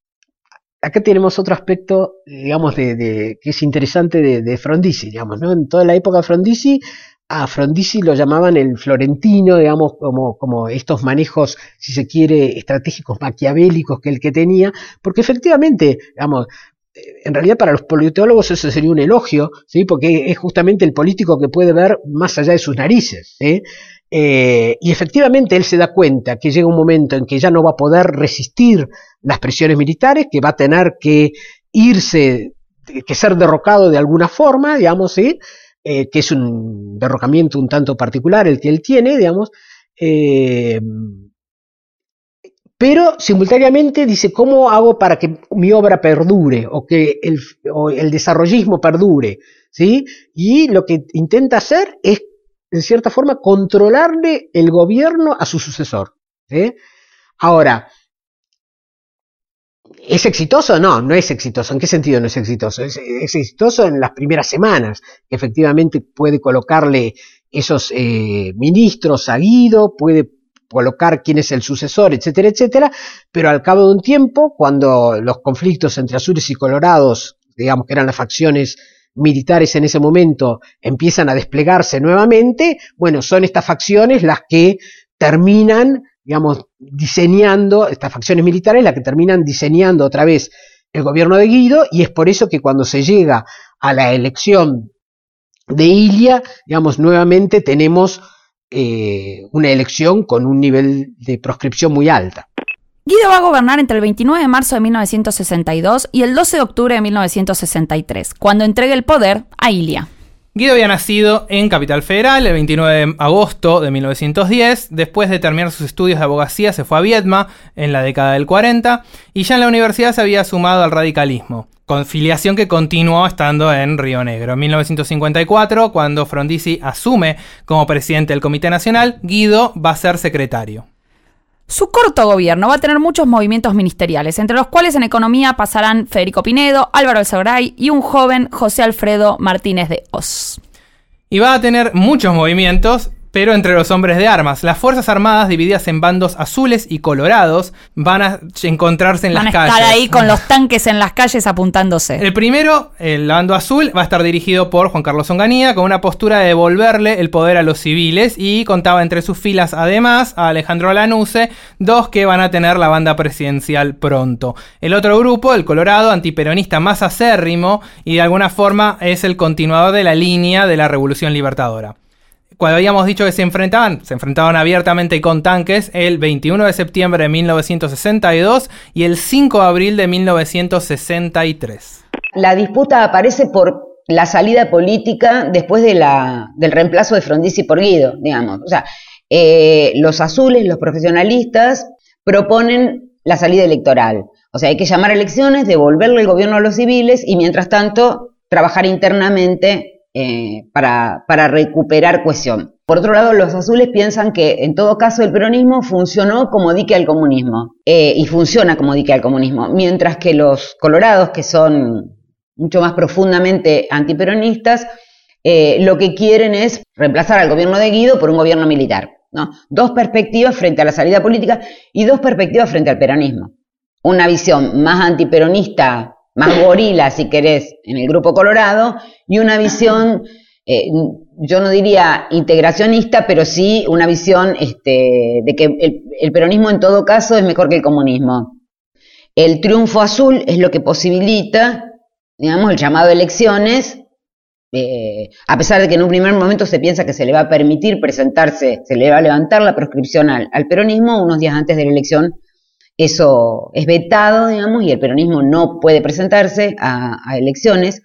acá tenemos otro aspecto, digamos, de, de que es interesante de, de Frondizi, digamos, ¿no? En toda la época de Frondizi, a Frondizi lo llamaban el florentino, digamos, como, como estos manejos, si se quiere, estratégicos maquiavélicos que el que tenía, porque efectivamente, digamos, en realidad para los politólogos eso sería un elogio, ¿sí? Porque es justamente el político que puede ver más allá de sus narices, ¿sí? Eh, y efectivamente él se da cuenta que llega un momento en que ya no va a poder resistir las presiones militares, que va a tener que irse, que ser derrocado de alguna forma, digamos, ¿sí? Eh, que es un derrocamiento un tanto particular el que él tiene, digamos, eh, pero simultáneamente dice, ¿cómo hago para que mi obra perdure o que el, o el desarrollismo perdure? ¿Sí? Y lo que intenta hacer es, en cierta forma, controlarle el gobierno a su sucesor, ¿sí? Ahora, ¿es exitoso? No, no es exitoso. ¿En qué sentido no es exitoso? Es, es exitoso en las primeras semanas, que efectivamente puede colocarle esos eh, ministros a Guido, puede colocar quién es el sucesor, etcétera, etcétera, pero al cabo de un tiempo, cuando los conflictos entre azules y colorados, digamos que eran las facciones militares en ese momento, empiezan a desplegarse nuevamente, bueno, son estas facciones las que terminan, digamos, diseñando, estas facciones militares, las que terminan diseñando otra vez el gobierno de Guido, y es por eso que cuando se llega a la elección de Ilia, digamos, nuevamente tenemos eh, una elección con un nivel de proscripción muy alta. Guido va a gobernar entre el veintinueve de marzo de mil novecientos sesenta y dos y el doce de octubre de mil novecientos sesenta y tres, cuando entrega el poder a Ilia. Guido había nacido en Capital Federal el veintinueve de agosto de mil novecientos diez. Después de terminar sus estudios de abogacía se fue a Viedma en la década del cuarenta y ya en la universidad se había sumado al radicalismo, con filiación que continuó estando en Río Negro. En mil novecientos cincuenta y cuatro, cuando Frondizi asume como presidente del Comité Nacional, Guido va a ser secretario. Su corto gobierno va a tener muchos movimientos ministeriales, entre los cuales en economía pasarán Federico Pinedo, Álvaro Alzogaray y un joven José Alfredo Martínez de Hoz. Y va a tener muchos movimientos, pero entre los hombres de armas. Las Fuerzas Armadas, divididas en bandos azules y colorados, van a encontrarse en van las calles. Van a estar calles. ahí con los tanques en las calles apuntándose. El primero, el bando azul, va a estar dirigido por Juan Carlos Onganía, con una postura de devolverle el poder a los civiles, y contaba entre sus filas además a Alejandro Lanusse, dos que van a tener la banda presidencial pronto. El otro grupo, el colorado, antiperonista más acérrimo, y de alguna forma es el continuador de la línea de la Revolución Libertadora. Cuando habíamos dicho que se enfrentaban, se enfrentaban abiertamente y con tanques el veintiuno de septiembre de mil novecientos sesenta y dos y el cinco de abril de mil novecientos sesenta y tres. La disputa aparece por la salida política después de la, del reemplazo de Frondizi por Guido, digamos. O sea, eh, los azules, los profesionalistas, proponen la salida electoral. O sea, hay que llamar a elecciones, devolverle el gobierno a los civiles y, mientras tanto, trabajar internamente Eh, para, para recuperar cohesión. Por otro lado, los azules piensan que en todo caso el peronismo funcionó como dique al comunismo eh, y funciona como dique al comunismo, mientras que los colorados, que son mucho más profundamente antiperonistas, eh, lo que quieren es reemplazar al gobierno de Guido por un gobierno militar, ¿no? Dos perspectivas frente a la salida política y dos perspectivas frente al peronismo. Una visión más antiperonista, más gorila, si querés, en el grupo colorado, y una visión, eh, yo no diría integracionista, pero sí una visión este, de que el, el peronismo en todo caso es mejor que el comunismo. El triunfo azul es lo que posibilita, digamos, el llamado a elecciones, eh, a pesar de que en un primer momento se piensa que se le va a permitir presentarse, se le va a levantar la proscripción al, al peronismo unos días antes de la elección. Eso es vetado, digamos, y el peronismo no puede presentarse a, a elecciones,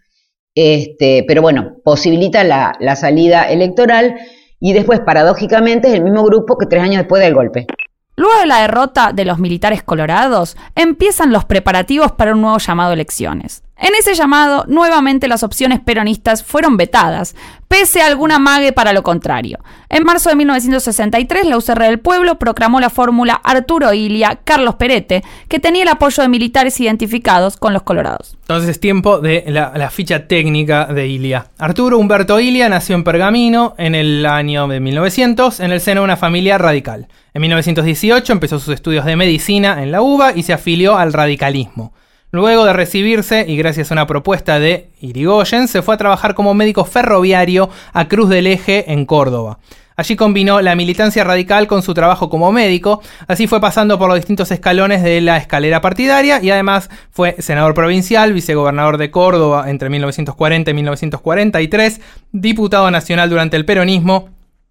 este, pero bueno, posibilita la, la salida electoral, y después, paradójicamente, es el mismo grupo que tres años después del golpe. Luego de la derrota de los militares colorados, empiezan los preparativos para un nuevo llamado a elecciones. En ese llamado, nuevamente las opciones peronistas fueron vetadas, pese a alguna amague para lo contrario. En marzo de mil novecientos sesenta y tres, la U C R del Pueblo proclamó la fórmula Arturo Illia, Carlos Perete, que tenía el apoyo de militares identificados con los colorados. Entonces es tiempo de la, la ficha técnica de Illia. Arturo Humberto Illia nació en Pergamino en el año de mil novecientos, en el seno de una familia radical. En mil novecientos dieciocho empezó sus estudios de medicina en la UBA y se afilió al radicalismo. Luego de recibirse, y gracias a una propuesta de Irigoyen, se fue a trabajar como médico ferroviario a Cruz del Eje en Córdoba. Allí combinó la militancia radical con su trabajo como médico, así fue pasando por los distintos escalones de la escalera partidaria, y además fue senador provincial, vicegobernador de Córdoba entre mil novecientos cuarenta y mil novecientos cuarenta y tres, diputado nacional durante el peronismo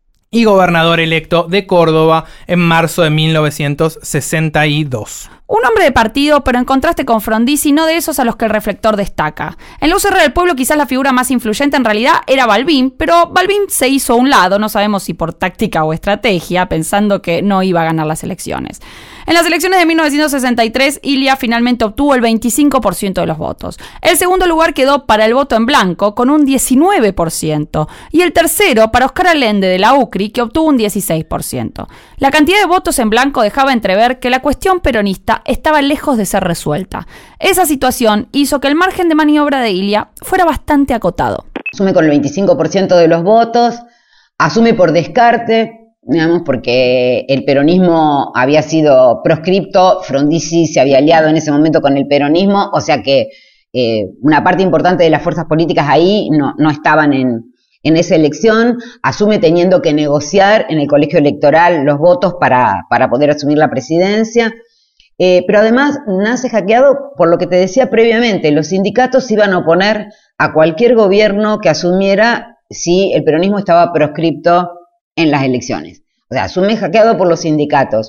y gobernador electo de Córdoba en marzo de mil novecientos sesenta y dos. Un hombre de partido, pero en contraste con Frondizi, no de esos a los que el reflector destaca. En la U C R del Pueblo quizás la figura más influyente en realidad era Balbín, pero Balbín se hizo a un lado, no sabemos si por táctica o estrategia, pensando que no iba a ganar las elecciones. En las elecciones de mil novecientos sesenta y tres, Illia finalmente obtuvo el veinticinco por ciento de los votos. El segundo lugar quedó para el voto en blanco, con un diecinueve por ciento, y el tercero para Oscar Allende de la U C R I, que obtuvo un dieciséis por ciento. La cantidad de votos en blanco dejaba entrever que la cuestión peronista estaba lejos de ser resuelta. Esa situación hizo que el margen de maniobra de Illia fuera bastante acotado. Asume con el veinticinco por ciento de los votos, asume por descarte, digamos, porque el peronismo había sido proscripto, Frondizi se había aliado en ese momento con el peronismo, o sea que eh, una parte importante de las fuerzas políticas ahí no, no estaban en, en esa elección, asume teniendo que negociar en el colegio electoral los votos para, para poder asumir la presidencia, eh, pero además nace hackeado por lo que te decía previamente, los sindicatos se iban a oponer a cualquier gobierno que asumiera si el peronismo estaba proscripto en las elecciones. O sea, asume hackeado por los sindicatos.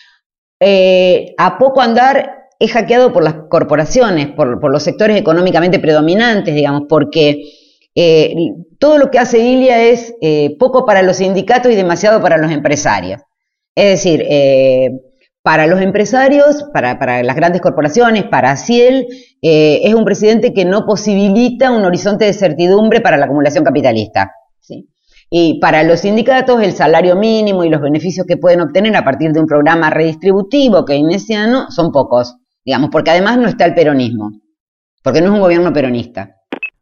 Eh, a poco andar es hackeado por las corporaciones, por, por los sectores económicamente predominantes, digamos, porque eh, todo lo que hace Illia es eh, poco para los sindicatos y demasiado para los empresarios. Es decir, eh, para los empresarios, para, para las grandes corporaciones, para Ciel, eh, es un presidente que no posibilita un horizonte de certidumbre para la acumulación capitalista, ¿sí? Y para los sindicatos, el salario mínimo y los beneficios que pueden obtener a partir de un programa redistributivo keynesiano son pocos, digamos, porque además no está el peronismo, porque no es un gobierno peronista.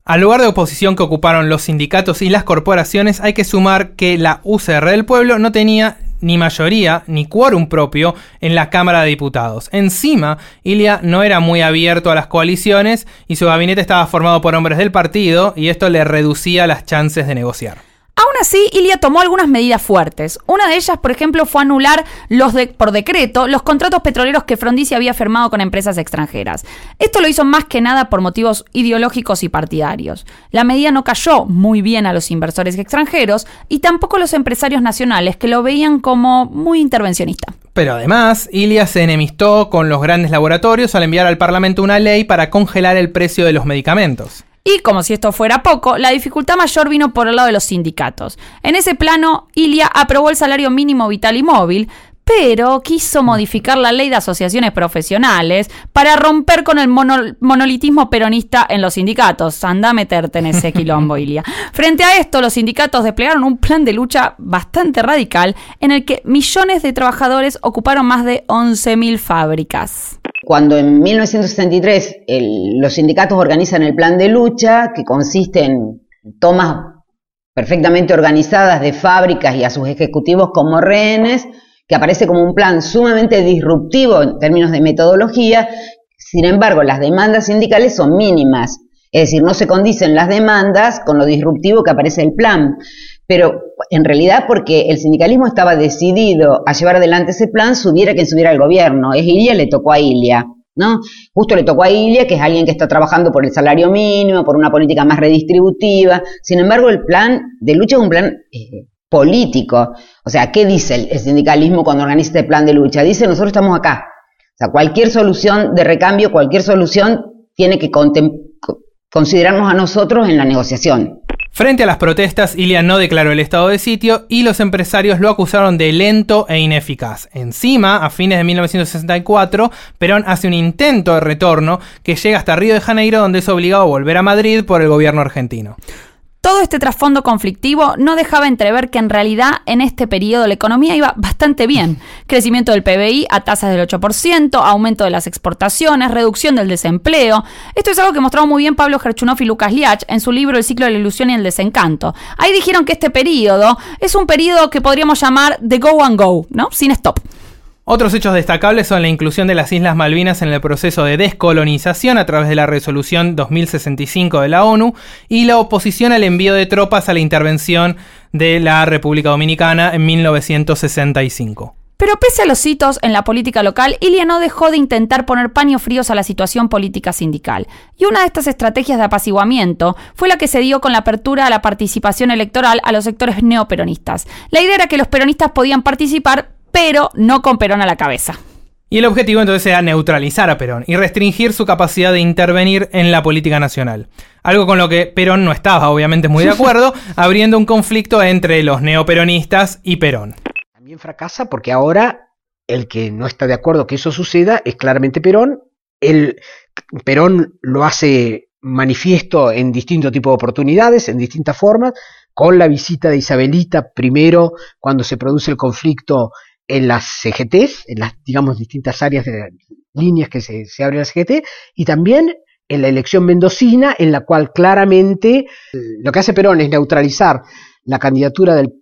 Al lugar de oposición que ocuparon los sindicatos y las corporaciones, hay que sumar que la U C R del Pueblo no tenía ni mayoría ni quórum propio en la Cámara de Diputados. Encima, Ilia no era muy abierto a las coaliciones y su gabinete estaba formado por hombres del partido y esto le reducía las chances de negociar. Aún así, Ilia tomó algunas medidas fuertes. Una de ellas, por ejemplo, fue anular los de, por decreto los contratos petroleros que Frondizi había firmado con empresas extranjeras. Esto lo hizo más que nada por motivos ideológicos y partidarios. La medida no cayó muy bien a los inversores extranjeros y tampoco a los empresarios nacionales, que lo veían como muy intervencionista. Pero además, Ilia se enemistó con los grandes laboratorios al enviar al Parlamento una ley para congelar el precio de los medicamentos. Y como si esto fuera poco, la dificultad mayor vino por el lado de los sindicatos. En ese plano, Ilia aprobó el salario mínimo vital y móvil, pero quiso modificar la ley de asociaciones profesionales para romper con el mono, monolitismo peronista en los sindicatos. Anda a meterte en ese quilombo, Ilia. Frente a esto, los sindicatos desplegaron un plan de lucha bastante radical en el que millones de trabajadores ocuparon más de once mil fábricas. Cuando en mil novecientos sesenta y tres el, los sindicatos organizan el plan de lucha, que consiste en tomas perfectamente organizadas de fábricas y a sus ejecutivos como rehenes, que aparece como un plan sumamente disruptivo en términos de metodología, sin embargo las demandas sindicales son mínimas, es decir, no se condicen las demandas con lo disruptivo que aparece el plan. Pero en realidad porque el sindicalismo estaba decidido a llevar adelante ese plan, subiera quien subiera al gobierno. Es Ilia, le tocó a Ilia, ¿no? Justo le tocó a Ilia, que es alguien que está trabajando por el salario mínimo, por una política más redistributiva. Sin embargo, el plan de lucha es un plan eh, político. O sea, ¿qué dice el, el sindicalismo cuando organiza este plan de lucha? Dice, nosotros estamos acá. O sea, cualquier solución de recambio, cualquier solución tiene que contem- considerarnos a nosotros en la negociación. Frente a las protestas, Ilia no declaró el estado de sitio y los empresarios lo acusaron de lento e ineficaz. Encima, a fines de mil novecientos sesenta y cuatro, Perón hace un intento de retorno que llega hasta Río de Janeiro, donde es obligado a volver a Madrid por el gobierno argentino. Todo este trasfondo conflictivo no dejaba entrever que en realidad en este periodo la economía iba bastante bien. Crecimiento del P B I a tasas del ocho por ciento, aumento de las exportaciones, reducción del desempleo. Esto es algo que mostraron muy bien Pablo Gerchunov y Lucas Liach en su libro El ciclo de la ilusión y el desencanto. Ahí dijeron que este periodo es un periodo que podríamos llamar de go and go, ¿no? Sin stop. Otros hechos destacables son la inclusión de las Islas Malvinas en el proceso de descolonización a través de la resolución dos mil sesenta y cinco de la ONU y la oposición al envío de tropas a la intervención de la República Dominicana en mil novecientos sesenta y cinco. Pero pese a los hitos en la política local, Ilia no dejó de intentar poner paños fríos a la situación política sindical. Y una de estas estrategias de apaciguamiento fue la que se dio con la apertura a la participación electoral a los sectores neoperonistas. La idea era que los peronistas podían participar, pero no con Perón a la cabeza. Y el objetivo entonces era neutralizar a Perón y restringir su capacidad de intervenir en la política nacional. Algo con lo que Perón no estaba obviamente muy de acuerdo, abriendo un conflicto entre los neoperonistas y Perón. También fracasa porque ahora el que no está de acuerdo que eso suceda es claramente Perón. El, Perón lo hace manifiesto en distintos tipos de oportunidades, en distintas formas, con la visita de Isabelita primero cuando se produce el conflicto en las C G Ts, en las, digamos, distintas áreas de líneas que se, se abren las C G T, y también en la elección mendocina, en la cual claramente lo que hace Perón es neutralizar la candidatura del,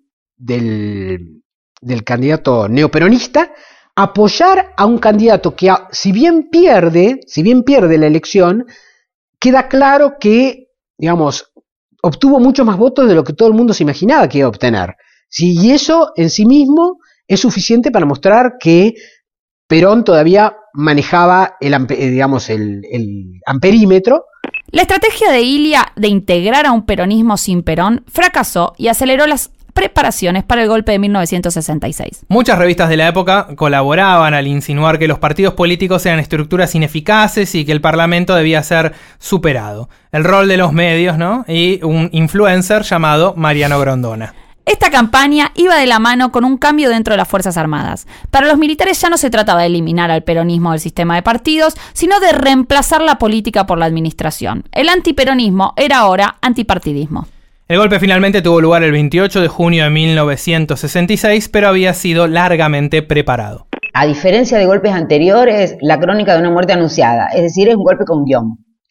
del, del candidato neoperonista, apoyar a un candidato que, si bien pierde, si bien pierde la elección, queda claro que, digamos, obtuvo muchos más votos de lo que todo el mundo se imaginaba que iba a obtener. Sí, y eso en sí mismo es suficiente para mostrar que Perón todavía manejaba el, digamos, el, el amperímetro. La estrategia de Ilia de integrar a un peronismo sin Perón fracasó y aceleró las preparaciones para el golpe de mil novecientos sesenta y seis. Muchas revistas de la época colaboraban al insinuar que los partidos políticos eran estructuras ineficaces y que el parlamento debía ser superado. El rol de los medios, ¿no? Y un influencer llamado Mariano Grondona. Esta campaña iba de la mano con un cambio dentro de las Fuerzas Armadas. Para los militares ya no se trataba de eliminar al peronismo del sistema de partidos, sino de reemplazar la política por la administración. El antiperonismo era ahora antipartidismo. El golpe finalmente tuvo lugar el veintiocho de junio de mil novecientos sesenta y seis, pero había sido largamente preparado. A diferencia de golpes anteriores, la crónica de una muerte anunciada, es decir, es un golpe con guión.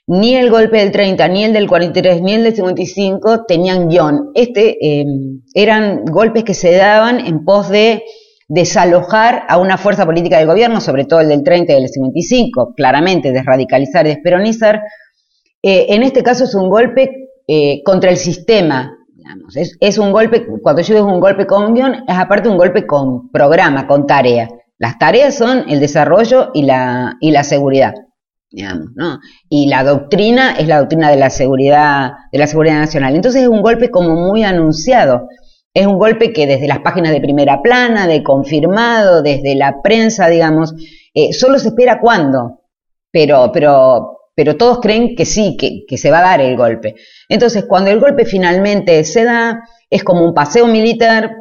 ni el golpe del treinta, ni el del cuarenta y tres, ni el del cincuenta y cinco tenían guión. Este eh, eran golpes que se daban en pos de desalojar a una fuerza política del gobierno, sobre todo el del treinta y el del cincuenta y cinco, claramente desradicalizar y desperonizar. Eh, en este caso es un golpe eh, contra el sistema, digamos. Es, es un golpe, cuando yo digo un golpe con guión, es aparte un golpe con programa, con tarea. Las tareas son el desarrollo y la, y la seguridad, digamos, ¿no? Y la doctrina es la doctrina de la seguridad, de la seguridad nacional. Entonces es un golpe como muy anunciado. Es un golpe que desde las páginas de primera plana, de confirmado, desde la prensa, digamos, eh, solo se espera cuándo, pero, pero, pero todos creen que sí, que, que se va a dar el golpe. Entonces, cuando el golpe finalmente se da, es como un paseo militar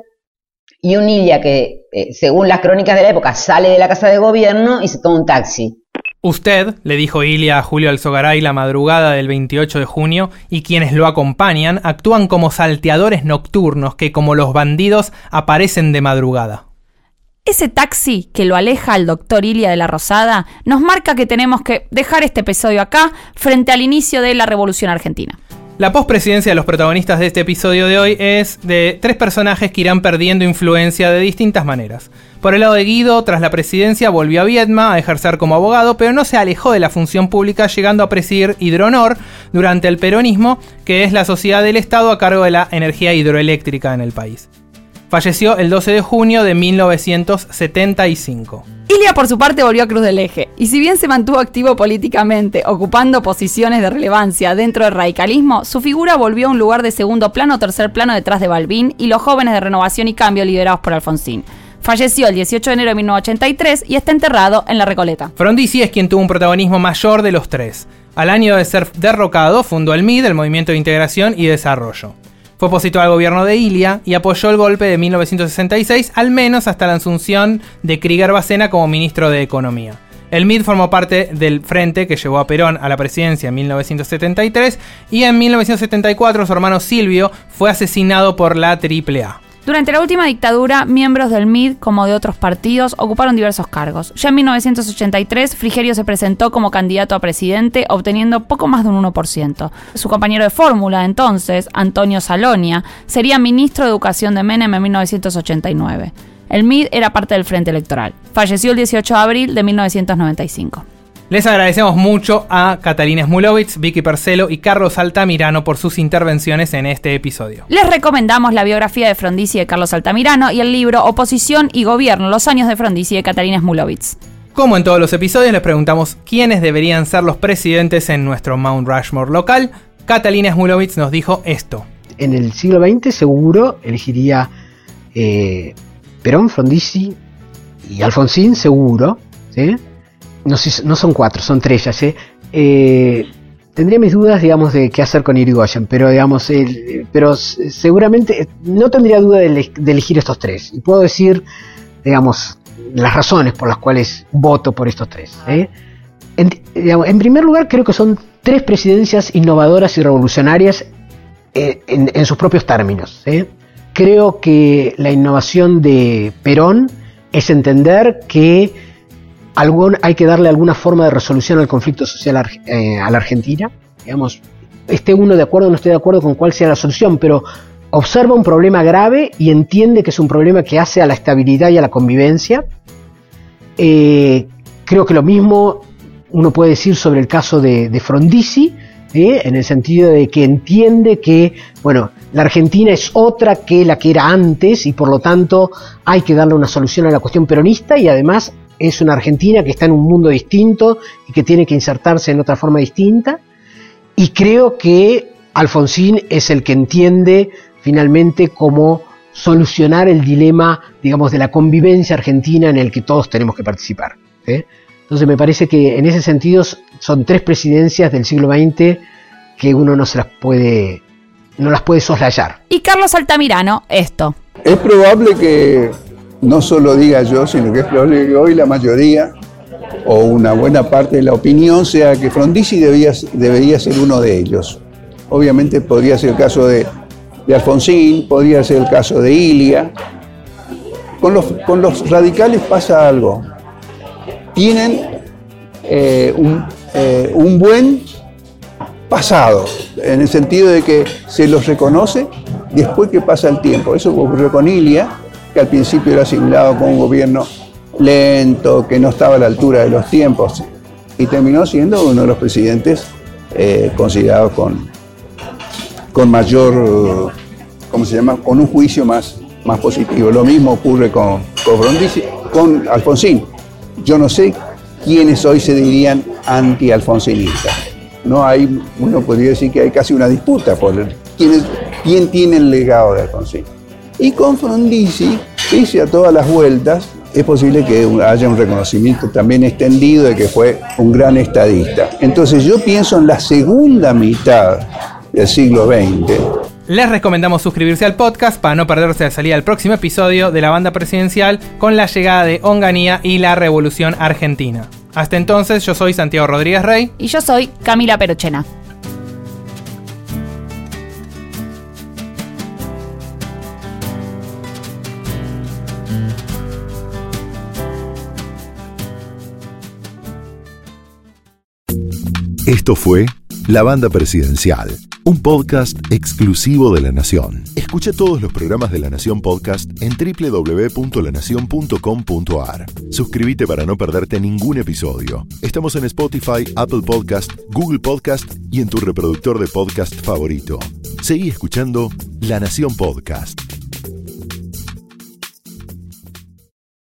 y un Ilia que, eh, según las crónicas de la época, sale de la casa de gobierno y se toma un taxi. Usted, le dijo Ilia a Julio Alzogaray la madrugada del veintiocho de junio, y quienes lo acompañan actúan como salteadores nocturnos que, como los bandidos, aparecen de madrugada. Ese taxi que lo aleja al doctor Ilia de la Rosada nos marca que tenemos que dejar este episodio acá frente al inicio de la Revolución Argentina. La pospresidencia de los protagonistas de este episodio de hoy es de tres personajes que irán perdiendo influencia de distintas maneras. Por el lado de Guido, tras la presidencia volvió a Viedma a ejercer como abogado, pero no se alejó de la función pública, llegando a presidir Hidronor durante el peronismo, que es la sociedad del Estado a cargo de la energía hidroeléctrica en el país. Falleció el doce de junio de mil novecientos setenta y cinco. Ilia, por su parte, volvió a Cruz del Eje, y si bien se mantuvo activo políticamente, ocupando posiciones de relevancia dentro del radicalismo, su figura volvió a un lugar de segundo plano o tercer plano detrás de Balbín y los jóvenes de Renovación y Cambio liderados por Alfonsín. Falleció el dieciocho de enero de mil novecientos ochenta y tres y está enterrado en La Recoleta. Frondizi es quien tuvo un protagonismo mayor de los tres. Al año de ser derrocado, fundó el M I D, el Movimiento de Integración y Desarrollo. Fue opositor al gobierno de Ilia y apoyó el golpe de mil novecientos sesenta y seis, al menos hasta la asunción de Krieger Bacena como ministro de Economía. El M I D formó parte del frente que llevó a Perón a la presidencia en mil novecientos setenta y tres y en mil novecientos setenta y cuatro su hermano Silvio fue asesinado por la Triple A. Durante la última dictadura, miembros del M I D, como de otros partidos, ocuparon diversos cargos. Ya en mil novecientos ochenta y tres, Frigerio se presentó como candidato a presidente, obteniendo poco más de un uno por ciento. Su compañero de fórmula, entonces, Antonio Salonia, sería ministro de Educación de Menem en mil novecientos ochenta y nueve. El M I D era parte del Frente Electoral. Falleció el dieciocho de abril de mil novecientos noventa y cinco. Les agradecemos mucho a Catalina Smulovitz, Vicky Percelo y Carlos Altamirano por sus intervenciones en este episodio. Les recomendamos la biografía de Frondizi de Carlos Altamirano y el libro Oposición y Gobierno, los años de Frondizi de Catalina Smulovitz. Como en todos los episodios, les preguntamos quiénes deberían ser los presidentes en nuestro Mount Rushmore local. Catalina Smulovitz nos dijo esto. En el siglo veinte seguro elegiría eh, Perón, Frondizi y Alfonsín, seguro, ¿sí? No, no son cuatro, son tres ya sé. Eh, tendría mis dudas, digamos, de qué hacer con Irigoyen, pero digamos, eh, pero seguramente no tendría duda de, de elegir estos tres. Y puedo decir, digamos, las razones por las cuales voto por estos tres. ¿eh? En, digamos, en primer lugar, creo que son tres presidencias innovadoras y revolucionarias eh, en, en sus propios términos. ¿eh? Creo que la innovación de Perón es entender que Algún, hay que darle alguna forma de resolución al conflicto social eh, a la Argentina. Digamos, esté uno de acuerdo o no esté de acuerdo con cuál sea la solución, pero observa un problema grave y entiende que es un problema que hace a la estabilidad y a la convivencia. Eh, creo que lo mismo uno puede decir sobre el caso de, de Frondizi, ¿eh? en el sentido de que entiende que, bueno, la Argentina es otra que la que era antes y por lo tanto hay que darle una solución a la cuestión peronista, y además es una Argentina que está en un mundo distinto y que tiene que insertarse en otra forma distinta. Y creo que Alfonsín es el que entiende finalmente cómo solucionar el dilema, digamos, de la convivencia argentina en el que todos tenemos que participar. ¿eh? Entonces me parece que en ese sentido son tres presidencias del siglo veinte que uno no se las puede, no las puede soslayar. Y Carlos Altamirano, esto. Es probable que no solo diga yo, sino que es probable que hoy la mayoría o una buena parte de la opinión sea que Frondizi debía, debería ser uno de ellos. Obviamente podría ser el caso de, de Alfonsín, podría ser el caso de Ilia. Con los, con los radicales pasa algo. Tienen eh, un, eh, un buen pasado, en el sentido de que se los reconoce después que pasa el tiempo. Eso ocurrió con Ilia, que al principio era asimilado con un gobierno lento, que no estaba a la altura de los tiempos, y terminó siendo uno de los presidentes eh, considerados con, con mayor, ¿cómo se llama?, con un juicio más, más positivo. Lo mismo ocurre con, con Frondizi, con Alfonsín. Yo no sé quiénes hoy se dirían anti-alfonsinistas. No hay, uno podría decir que hay casi una disputa por quién, es, quién tiene el legado de Alfonsín. Y con Frondizi, pese a todas las vueltas, es posible que haya un reconocimiento también extendido de que fue un gran estadista. Entonces yo pienso en la segunda mitad del siglo veinte. Les recomendamos suscribirse al podcast para no perderse la salida del próximo episodio de La Banda Presidencial con la llegada de Onganía y la Revolución Argentina. Hasta entonces, yo soy Santiago Rodríguez Rey. Y yo soy Camila Perochena. Esto fue La Banda Presidencial, un podcast exclusivo de La Nación. Escucha todos los programas de La Nación Podcast en doble u doble u doble u punto la nación punto com punto a r. Suscríbete para no perderte ningún episodio. Estamos en Spotify, Apple Podcast, Google Podcast y en tu reproductor de podcast favorito. Seguí escuchando La Nación Podcast.